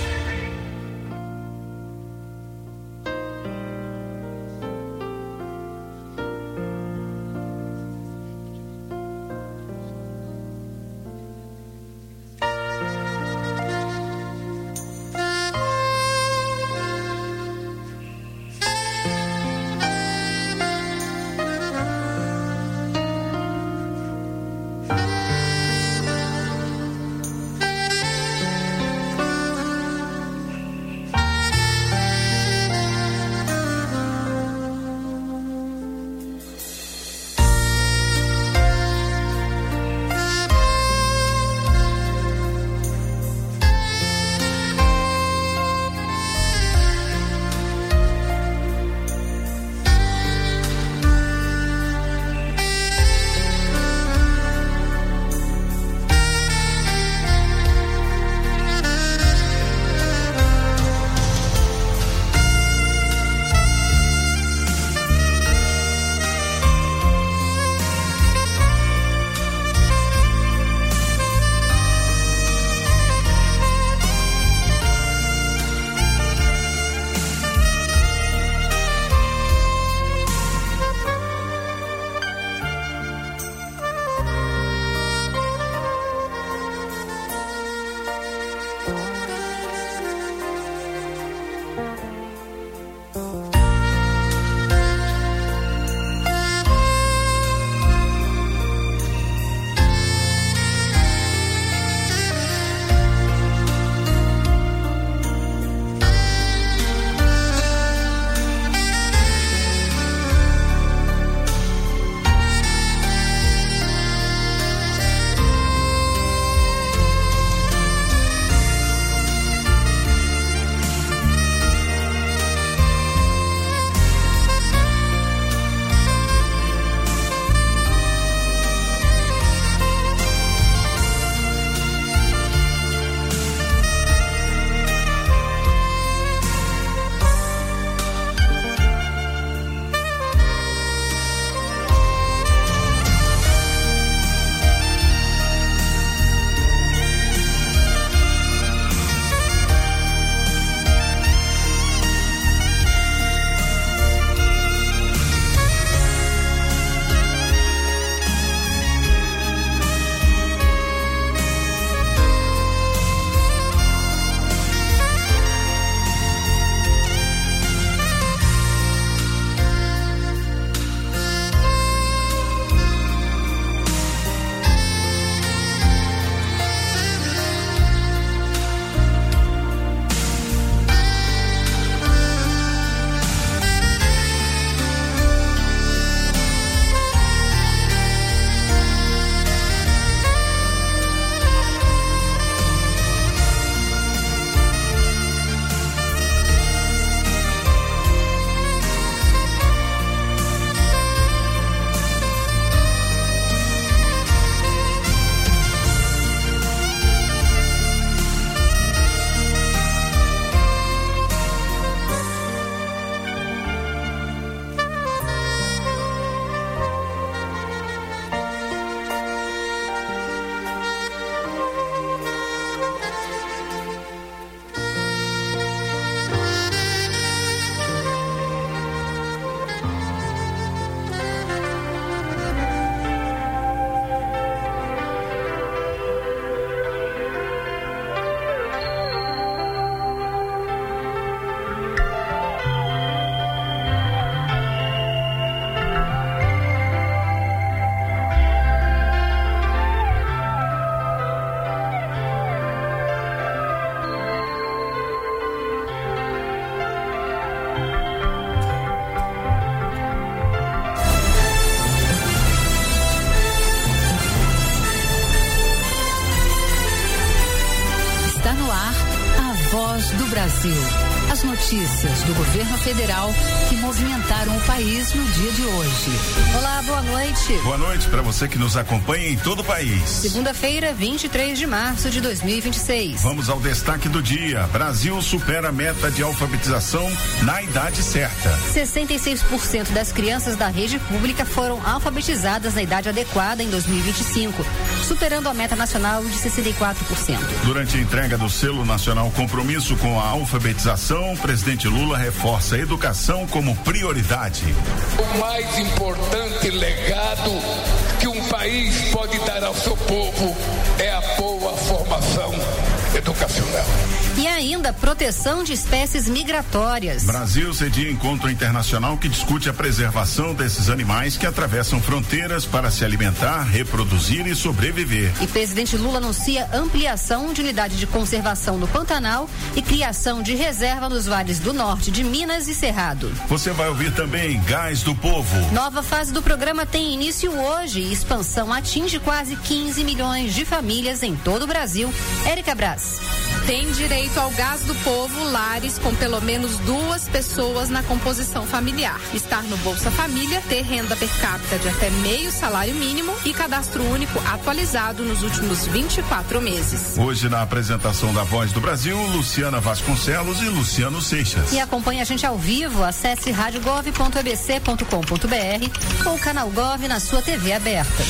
Brasil. As notícias do governo federal que movimentaram o país no dia de hoje.
Olá, boa noite.
Boa noite para você que nos acompanha em todo o país.
Segunda-feira, vinte e três de março de dois mil e vinte e seis.
Vamos ao destaque do dia. Brasil supera a meta de alfabetização na idade certa.
sessenta e seis por cento das crianças da rede pública foram alfabetizadas na idade adequada em dois mil e vinte e cinco, superando a meta nacional de sessenta e quatro por cento.
Durante a entrega do selo nacional Compromisso com a Alfabetização, o presidente Lula reforça a educação como prioridade.
O mais importante legado que um país pode dar ao seu povo é a boa formação educacional.
E ainda proteção de espécies migratórias.
Brasil cedia encontro internacional que discute a preservação desses animais que atravessam fronteiras para se alimentar, reproduzir e sobreviver.
E presidente Lula anuncia ampliação de unidade de conservação no Pantanal e criação de reserva nos vales do norte de Minas e Cerrado.
Você vai ouvir também Gás do Povo.
Nova fase do programa tem início hoje e expansão atinge quase quinze milhões de famílias em todo o Brasil. Érica Braz.
Tem direito ao Gás do Povo lares com pelo menos duas pessoas na composição familiar. Estar no Bolsa Família, ter renda per capita de até meio salário mínimo e cadastro único atualizado nos últimos vinte e quatro meses.
Hoje, na apresentação da Voz do Brasil, Luciana Vasconcelos e Luciano Seixas.
E acompanhe a gente ao vivo, acesse rádio gov ponto e b c ponto com ponto b r ou Canal Gov na sua T V aberta.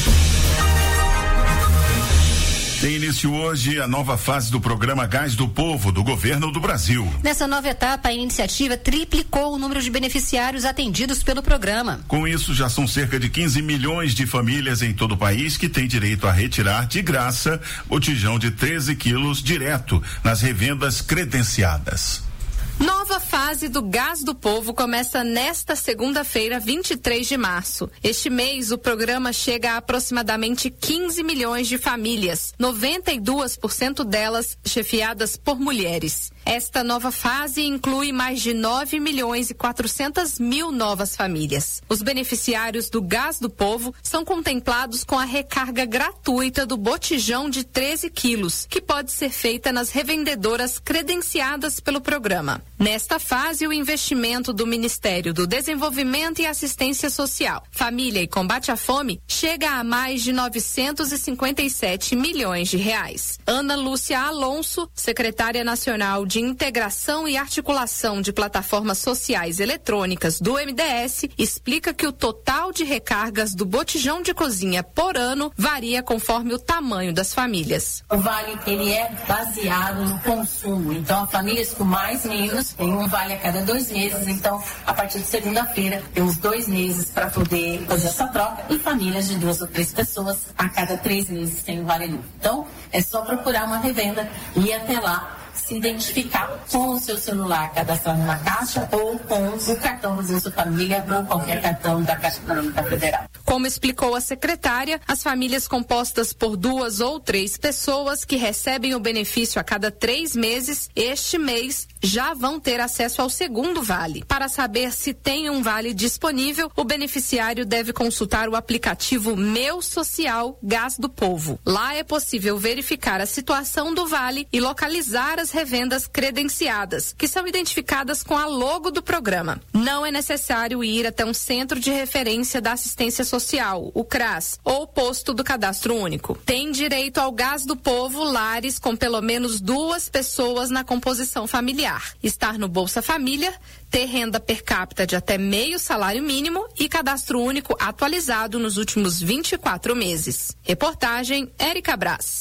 Tem início hoje a nova fase do programa Gás do Povo, do Governo do Brasil.
Nessa nova etapa, a iniciativa triplicou o número de beneficiários atendidos pelo programa.
Com isso, já são cerca de quinze milhões de famílias em todo o país que têm direito a retirar de graça botijão de treze quilos direto nas revendas credenciadas.
Nova fase do Gás do Povo começa nesta segunda-feira, vinte e três de março. Este mês, o programa chega a aproximadamente quinze milhões de famílias, noventa e dois por cento delas chefiadas por mulheres. Esta nova fase inclui mais de nove milhões e quatrocentas mil novas famílias. Os beneficiários do Gás do Povo são contemplados com a recarga gratuita do botijão de treze quilos, que pode ser feita nas revendedoras credenciadas pelo programa. Nesta fase, o investimento do Ministério do Desenvolvimento e Assistência Social, Família e Combate à Fome chega a mais de novecentos e cinquenta e sete milhões de reais. Ana Lúcia Alonso, secretária nacional de Integração e Articulação de Plataformas Sociais Eletrônicas do M D S, explica que o total de recargas do botijão de cozinha por ano varia conforme o tamanho das famílias.
O vale, ele é baseado no consumo, então famílias com mais menos tem um vale a cada dois meses, então a partir de segunda-feira temos dois meses para poder fazer essa troca e famílias de duas ou três pessoas a cada três meses tem um vale novo. Então é só procurar uma revenda e ir até lá se identificar com o seu celular cadastrado na Caixa ou com o cartão do Bolsa Família ou qualquer cartão da Caixa Econômica Federal.
Como explicou a secretária, as famílias compostas por duas ou três pessoas que recebem o benefício a cada três meses, este mês já vão ter acesso ao segundo vale. Para saber se tem um vale disponível, o beneficiário deve consultar o aplicativo Meu Social Gás do Povo. Lá é possível verificar a situação do vale e localizar as revendas credenciadas, que são identificadas com a logo do programa. Não é necessário ir até um centro de referência da assistência social, o CRAS, ou posto do cadastro único. Tem direito ao Gás do Povo lares com pelo menos duas pessoas na composição familiar. Estar no Bolsa Família, ter renda per capita de até meio salário mínimo e cadastro único atualizado nos últimos vinte e quatro meses. Reportagem Érica Braz.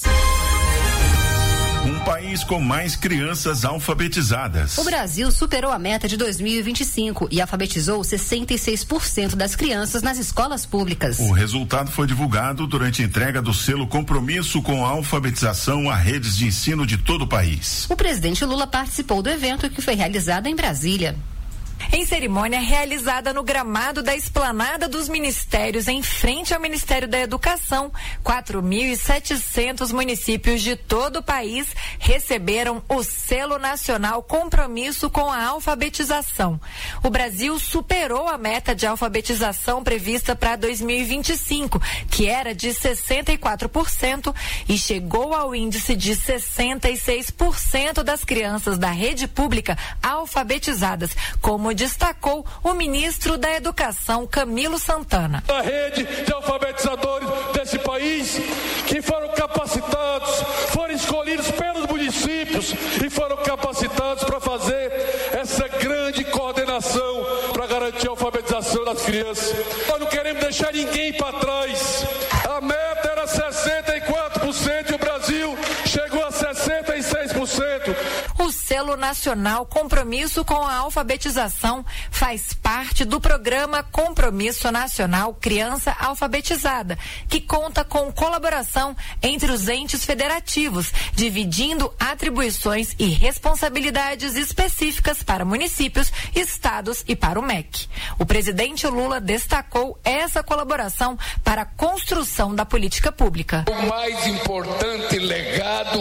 Um país com mais crianças alfabetizadas.
O Brasil superou a meta de dois mil e vinte e cinco e alfabetizou sessenta e seis por cento das crianças nas escolas públicas.
O resultado foi divulgado durante a entrega do selo Compromisso com a Alfabetização a redes de ensino de todo o país.
O presidente Lula participou do evento que foi realizado em Brasília.
Em cerimônia realizada no gramado da Esplanada dos Ministérios, em frente ao Ministério da Educação, quatro mil e setecentos municípios de todo o país receberam o Selo Nacional Compromisso com a Alfabetização. O Brasil superou a meta de alfabetização prevista para dois mil e vinte e cinco, que era de sessenta e quatro por cento, e chegou ao índice de sessenta e seis por cento das crianças da rede pública alfabetizadas, como destacou o ministro da Educação, Camilo Santana.
A rede de alfabetizadores desse país que foram capacitados, foram escolhidos pelos municípios e foram capacitados para fazer essa grande coordenação para garantir a alfabetização das crianças. Nós não queremos deixar ninguém para trás. A meta era sessenta e quatro por cento e o Brasil chegou a sessenta e seis por cento.
O Selo Nacional Compromisso com a Alfabetização faz parte do programa Compromisso Nacional Criança Alfabetizada, que conta com colaboração entre os entes federativos, dividindo atribuições e responsabilidades específicas para municípios, estados e para o M E C. O presidente Lula destacou essa colaboração para a construção da política pública.
O mais importante legado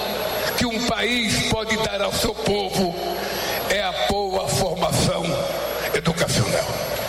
que um país pode dar ao seu povo é a boa formação educacional.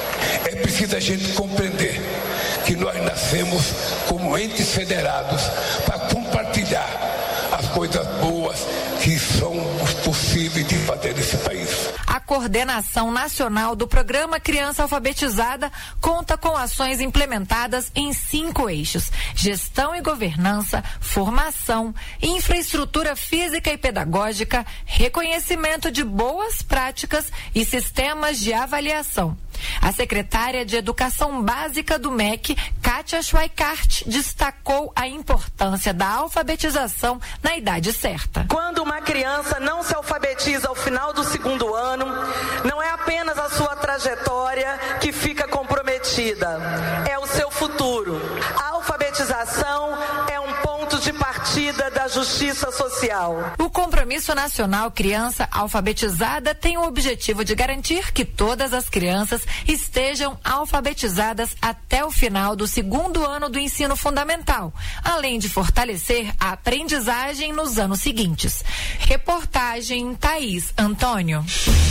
É preciso a gente compreender que nós nascemos como entes federados para compartilhar as coisas boas que são possíveis de fazer nesse país.
A coordenação nacional do Programa Criança Alfabetizada conta com ações implementadas em cinco eixos: gestão e governança, formação, infraestrutura física e pedagógica, reconhecimento de boas práticas e sistemas de avaliação. A secretária de Educação Básica do M E C, Kátia Schweikart, destacou a importância da alfabetização na idade certa.
Quando uma criança não se alfabetiza ao final do segundo ano, não é apenas a sua trajetória que fica comprometida, é o seu futuro. A alfabetização é um ponto de partida da justiça social.
O Compromisso Nacional Criança Alfabetizada tem o objetivo de garantir que todas as crianças estejam alfabetizadas até o final do segundo ano do ensino fundamental, além de fortalecer a aprendizagem nos anos seguintes. Reportagem Thaís Antônio.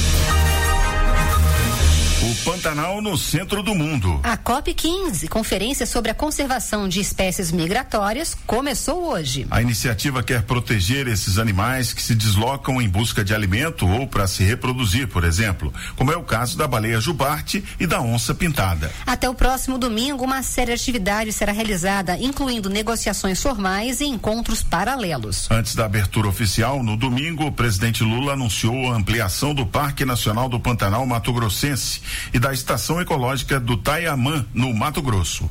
O Pantanal no centro do mundo.
A COP quinze, Conferência sobre a Conservação de Espécies Migratórias, começou hoje.
A iniciativa quer proteger esses animais que se deslocam em busca de alimento ou para se reproduzir, por exemplo, como é o caso da baleia jubarte e da onça pintada.
Até o próximo domingo, uma série de atividades será realizada, incluindo negociações formais e encontros paralelos.
Antes da abertura oficial, no domingo, o presidente Lula anunciou a ampliação do Parque Nacional do Pantanal Mato Grossense e da Estação Ecológica do Taiamã, no Mato Grosso.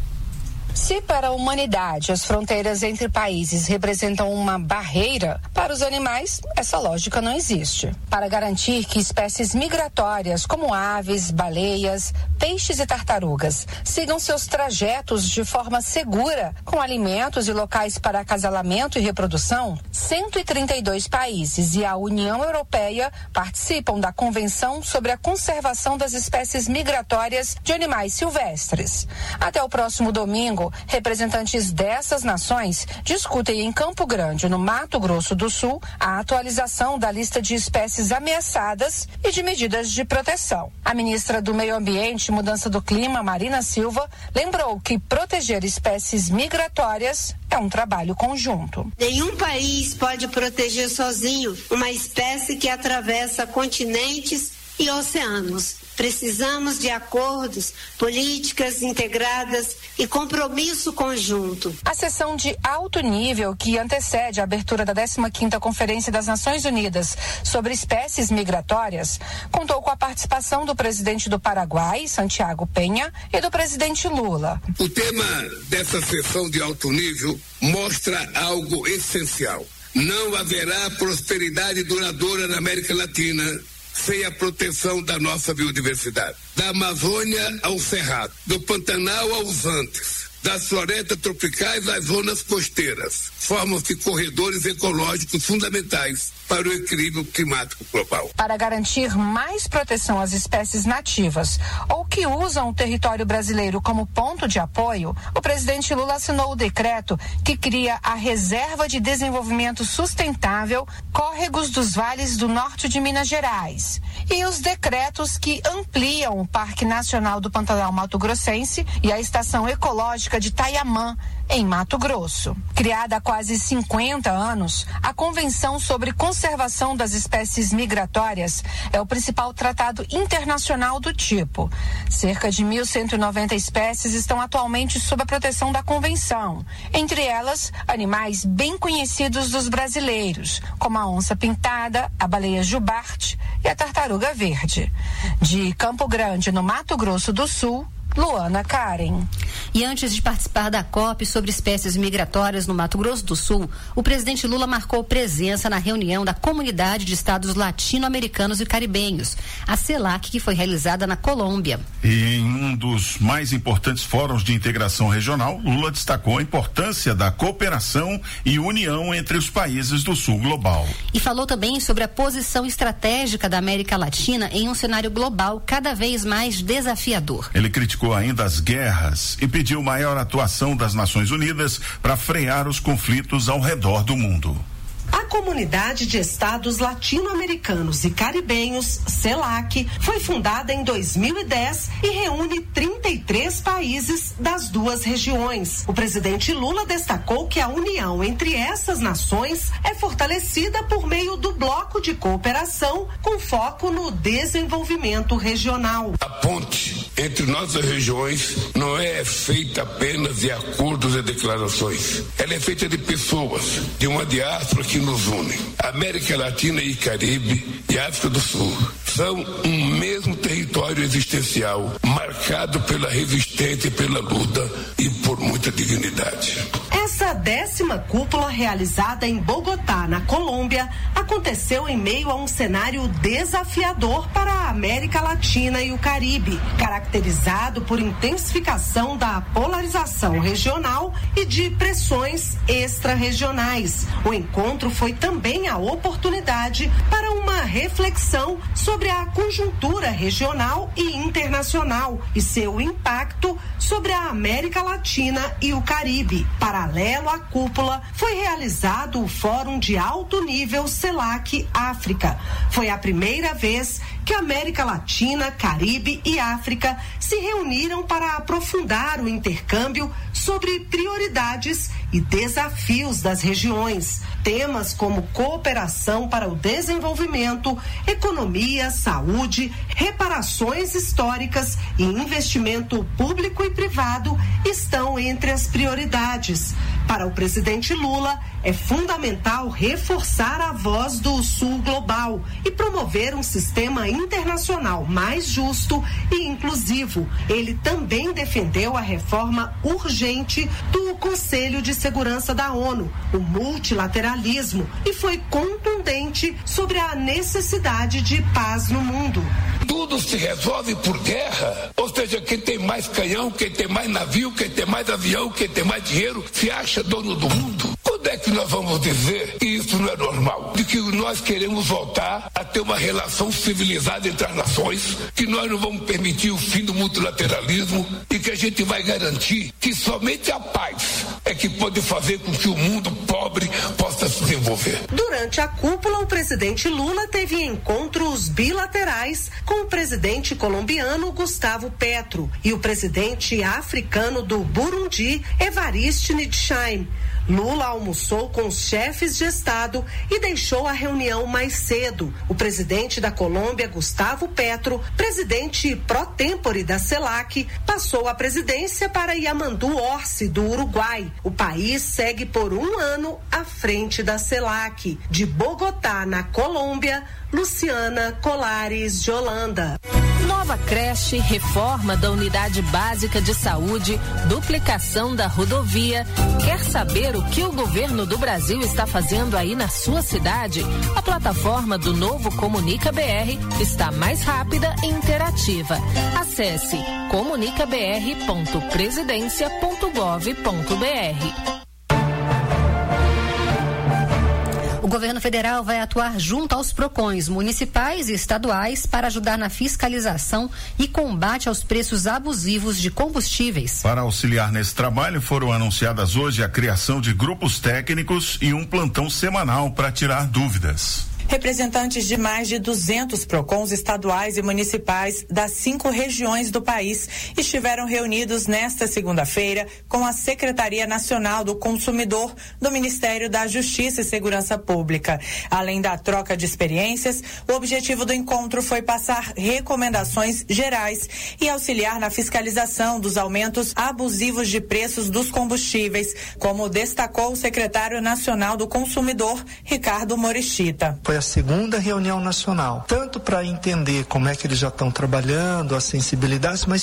Se para a humanidade as fronteiras entre países representam uma barreira, para os animais essa lógica não existe. Para garantir que espécies migratórias como aves, baleias, peixes e tartarugas sigam seus trajetos de forma segura, com alimentos e locais para acasalamento e reprodução, cento e trinta e dois países e a União Europeia participam da Convenção sobre a Conservação das Espécies Migratórias de Animais Silvestres. Até o próximo domingo, representantes dessas nações discutem em Campo Grande, no Mato Grosso do Sul, a atualização da lista de espécies ameaçadas e de medidas de proteção. A ministra do Meio Ambiente e Mudança do Clima, Marina Silva, lembrou que proteger espécies migratórias é um trabalho conjunto.
Nenhum país pode proteger sozinho uma espécie que atravessa continentes e oceanos. Precisamos de acordos, políticas integradas e compromisso conjunto.
A sessão de alto nível que antecede a abertura da décima quinta Conferência das Nações Unidas sobre Espécies Migratórias contou com a participação do presidente do Paraguai, Santiago Penha, e do presidente Lula.
O tema dessa sessão de alto nível mostra algo essencial. Não haverá prosperidade duradoura na América Latina sem a proteção da nossa biodiversidade. Da Amazônia ao Cerrado, do Pantanal aos Andes, das florestas tropicais às zonas costeiras. Formam-se corredores ecológicos fundamentais para o equilíbrio climático global.
Para garantir mais proteção às espécies nativas ou que usam o território brasileiro como ponto de apoio, o presidente Lula assinou o decreto que cria a Reserva de Desenvolvimento Sustentável Córregos dos Vales do Norte de Minas Gerais e os decretos que ampliam o Parque Nacional do Pantanal Mato Grossense e a Estação Ecológica de Taiamã, em Mato Grosso. Criada há quase cinquenta anos, a Convenção sobre Conservação das Espécies Migratórias é o principal tratado internacional do tipo. Cerca de mil cento e noventa espécies estão atualmente sob a proteção da Convenção. Entre elas, animais bem conhecidos dos brasileiros, como a onça-pintada, a baleia jubarte e a tartaruga verde. De Campo Grande, no Mato Grosso do Sul, Luana Karen.
E antes de participar da COP sobre espécies migratórias no Mato Grosso do Sul, o presidente Lula marcou presença na reunião da Comunidade de Estados Latino-Americanos e Caribenhos, a CELAC, que foi realizada na Colômbia.
E em um dos mais importantes fóruns de integração regional, Lula destacou a importância da cooperação e união entre os países do Sul global.
E falou também sobre a posição estratégica da América Latina em um cenário global cada vez mais desafiador.
Ele criticou ainda as guerras e pediu maior atuação das Nações Unidas para frear os conflitos ao redor do mundo.
A Comunidade de Estados Latino-Americanos e Caribenhos, CELAC, foi fundada em dois mil e dez e reúne trinta e três países das duas regiões. O presidente Lula destacou que a união entre essas nações é fortalecida por meio do bloco de cooperação com foco no desenvolvimento regional.
A ponte entre nossas regiões não é feita apenas de acordos e declarações. Ela é feita de pessoas, de uma diáspora que nos une. América Latina e Caribe e África do Sul são um mesmo território existencial, marcado pela resistência, pela luta e por muita dignidade.
Essa décima cúpula, realizada em Bogotá, na Colômbia, aconteceu em meio a um cenário desafiador para a América Latina e o Caribe, caracterizado por intensificação da polarização regional e de pressões extra-regionais. O encontro foi também a oportunidade para uma reflexão sobre a conjuntura regional e internacional e seu impacto sobre a América Latina e o Caribe. Paralelo à cúpula, foi realizado o Fórum de Alto Nível CELAC África. Foi a primeira vez que América Latina, Caribe e África se reuniram para aprofundar o intercâmbio sobre prioridades e desafios das regiões. Temas como cooperação para o desenvolvimento, economia, saúde, reparações históricas e investimento público e privado estão entre as prioridades. Para o presidente Lula, é fundamental reforçar a voz do Sul global e promover um sistema internacional mais justo e inclusivo. Ele também defendeu a reforma urgente do Conselho de Segurança da ONU, o multilateralismo, e foi contundente sobre a necessidade de paz no mundo.
Tudo se resolve por guerra, ou seja, quem tem mais canhão, quem tem mais navio, quem tem mais avião, quem tem mais dinheiro, se acha dono do mundo. Quando é que nós vamos dizer que isso não é normal? De que nós queremos voltar a ter uma relação civilizada entre as nações, que nós não vamos permitir o fim do multilateralismo e que a gente vai garantir que somente a paz é que pode fazer com que o mundo pobre possa se desenvolver.
Durante a cúpula, o presidente Lula teve encontros bilaterais com o presidente colombiano Gustavo Petro e o presidente africano do Burundi, Evariste Ndayishimiye. Lula almoçou com os chefes de Estado e deixou a reunião mais cedo. O presidente da Colômbia, Gustavo Petro, presidente pró-tempore da CELAC, passou a presidência para Yamandu Orsi, do Uruguai. O país segue por um ano à frente da CELAC. De Bogotá, na Colômbia, Luciana Colares de Holanda.
Nova creche, reforma da unidade básica de saúde, duplicação da rodovia. Quer saber o que o governo do Brasil está fazendo aí na sua cidade? A plataforma do Novo Comunica B R está mais rápida e interativa. Acesse comunica b r ponto presidência ponto gov ponto b r.
O governo federal vai atuar junto aos PROCONs municipais e estaduais para ajudar na fiscalização e combate aos preços abusivos de combustíveis.
Para auxiliar nesse trabalho, foram anunciadas hoje a criação de grupos técnicos e um plantão semanal para tirar dúvidas.
Representantes de mais de duzentos PROCONs estaduais e municipais das cinco regiões do país estiveram reunidos nesta segunda-feira com a Secretaria Nacional do Consumidor do Ministério da Justiça e Segurança Pública. Além da troca de experiências, o objetivo do encontro foi passar recomendações gerais e auxiliar na fiscalização dos aumentos abusivos de preços dos combustíveis, como destacou o secretário nacional do Consumidor, Ricardo Morishita.
Foi a segunda reunião nacional, tanto para entender como é que eles já estão trabalhando, as sensibilidades, mas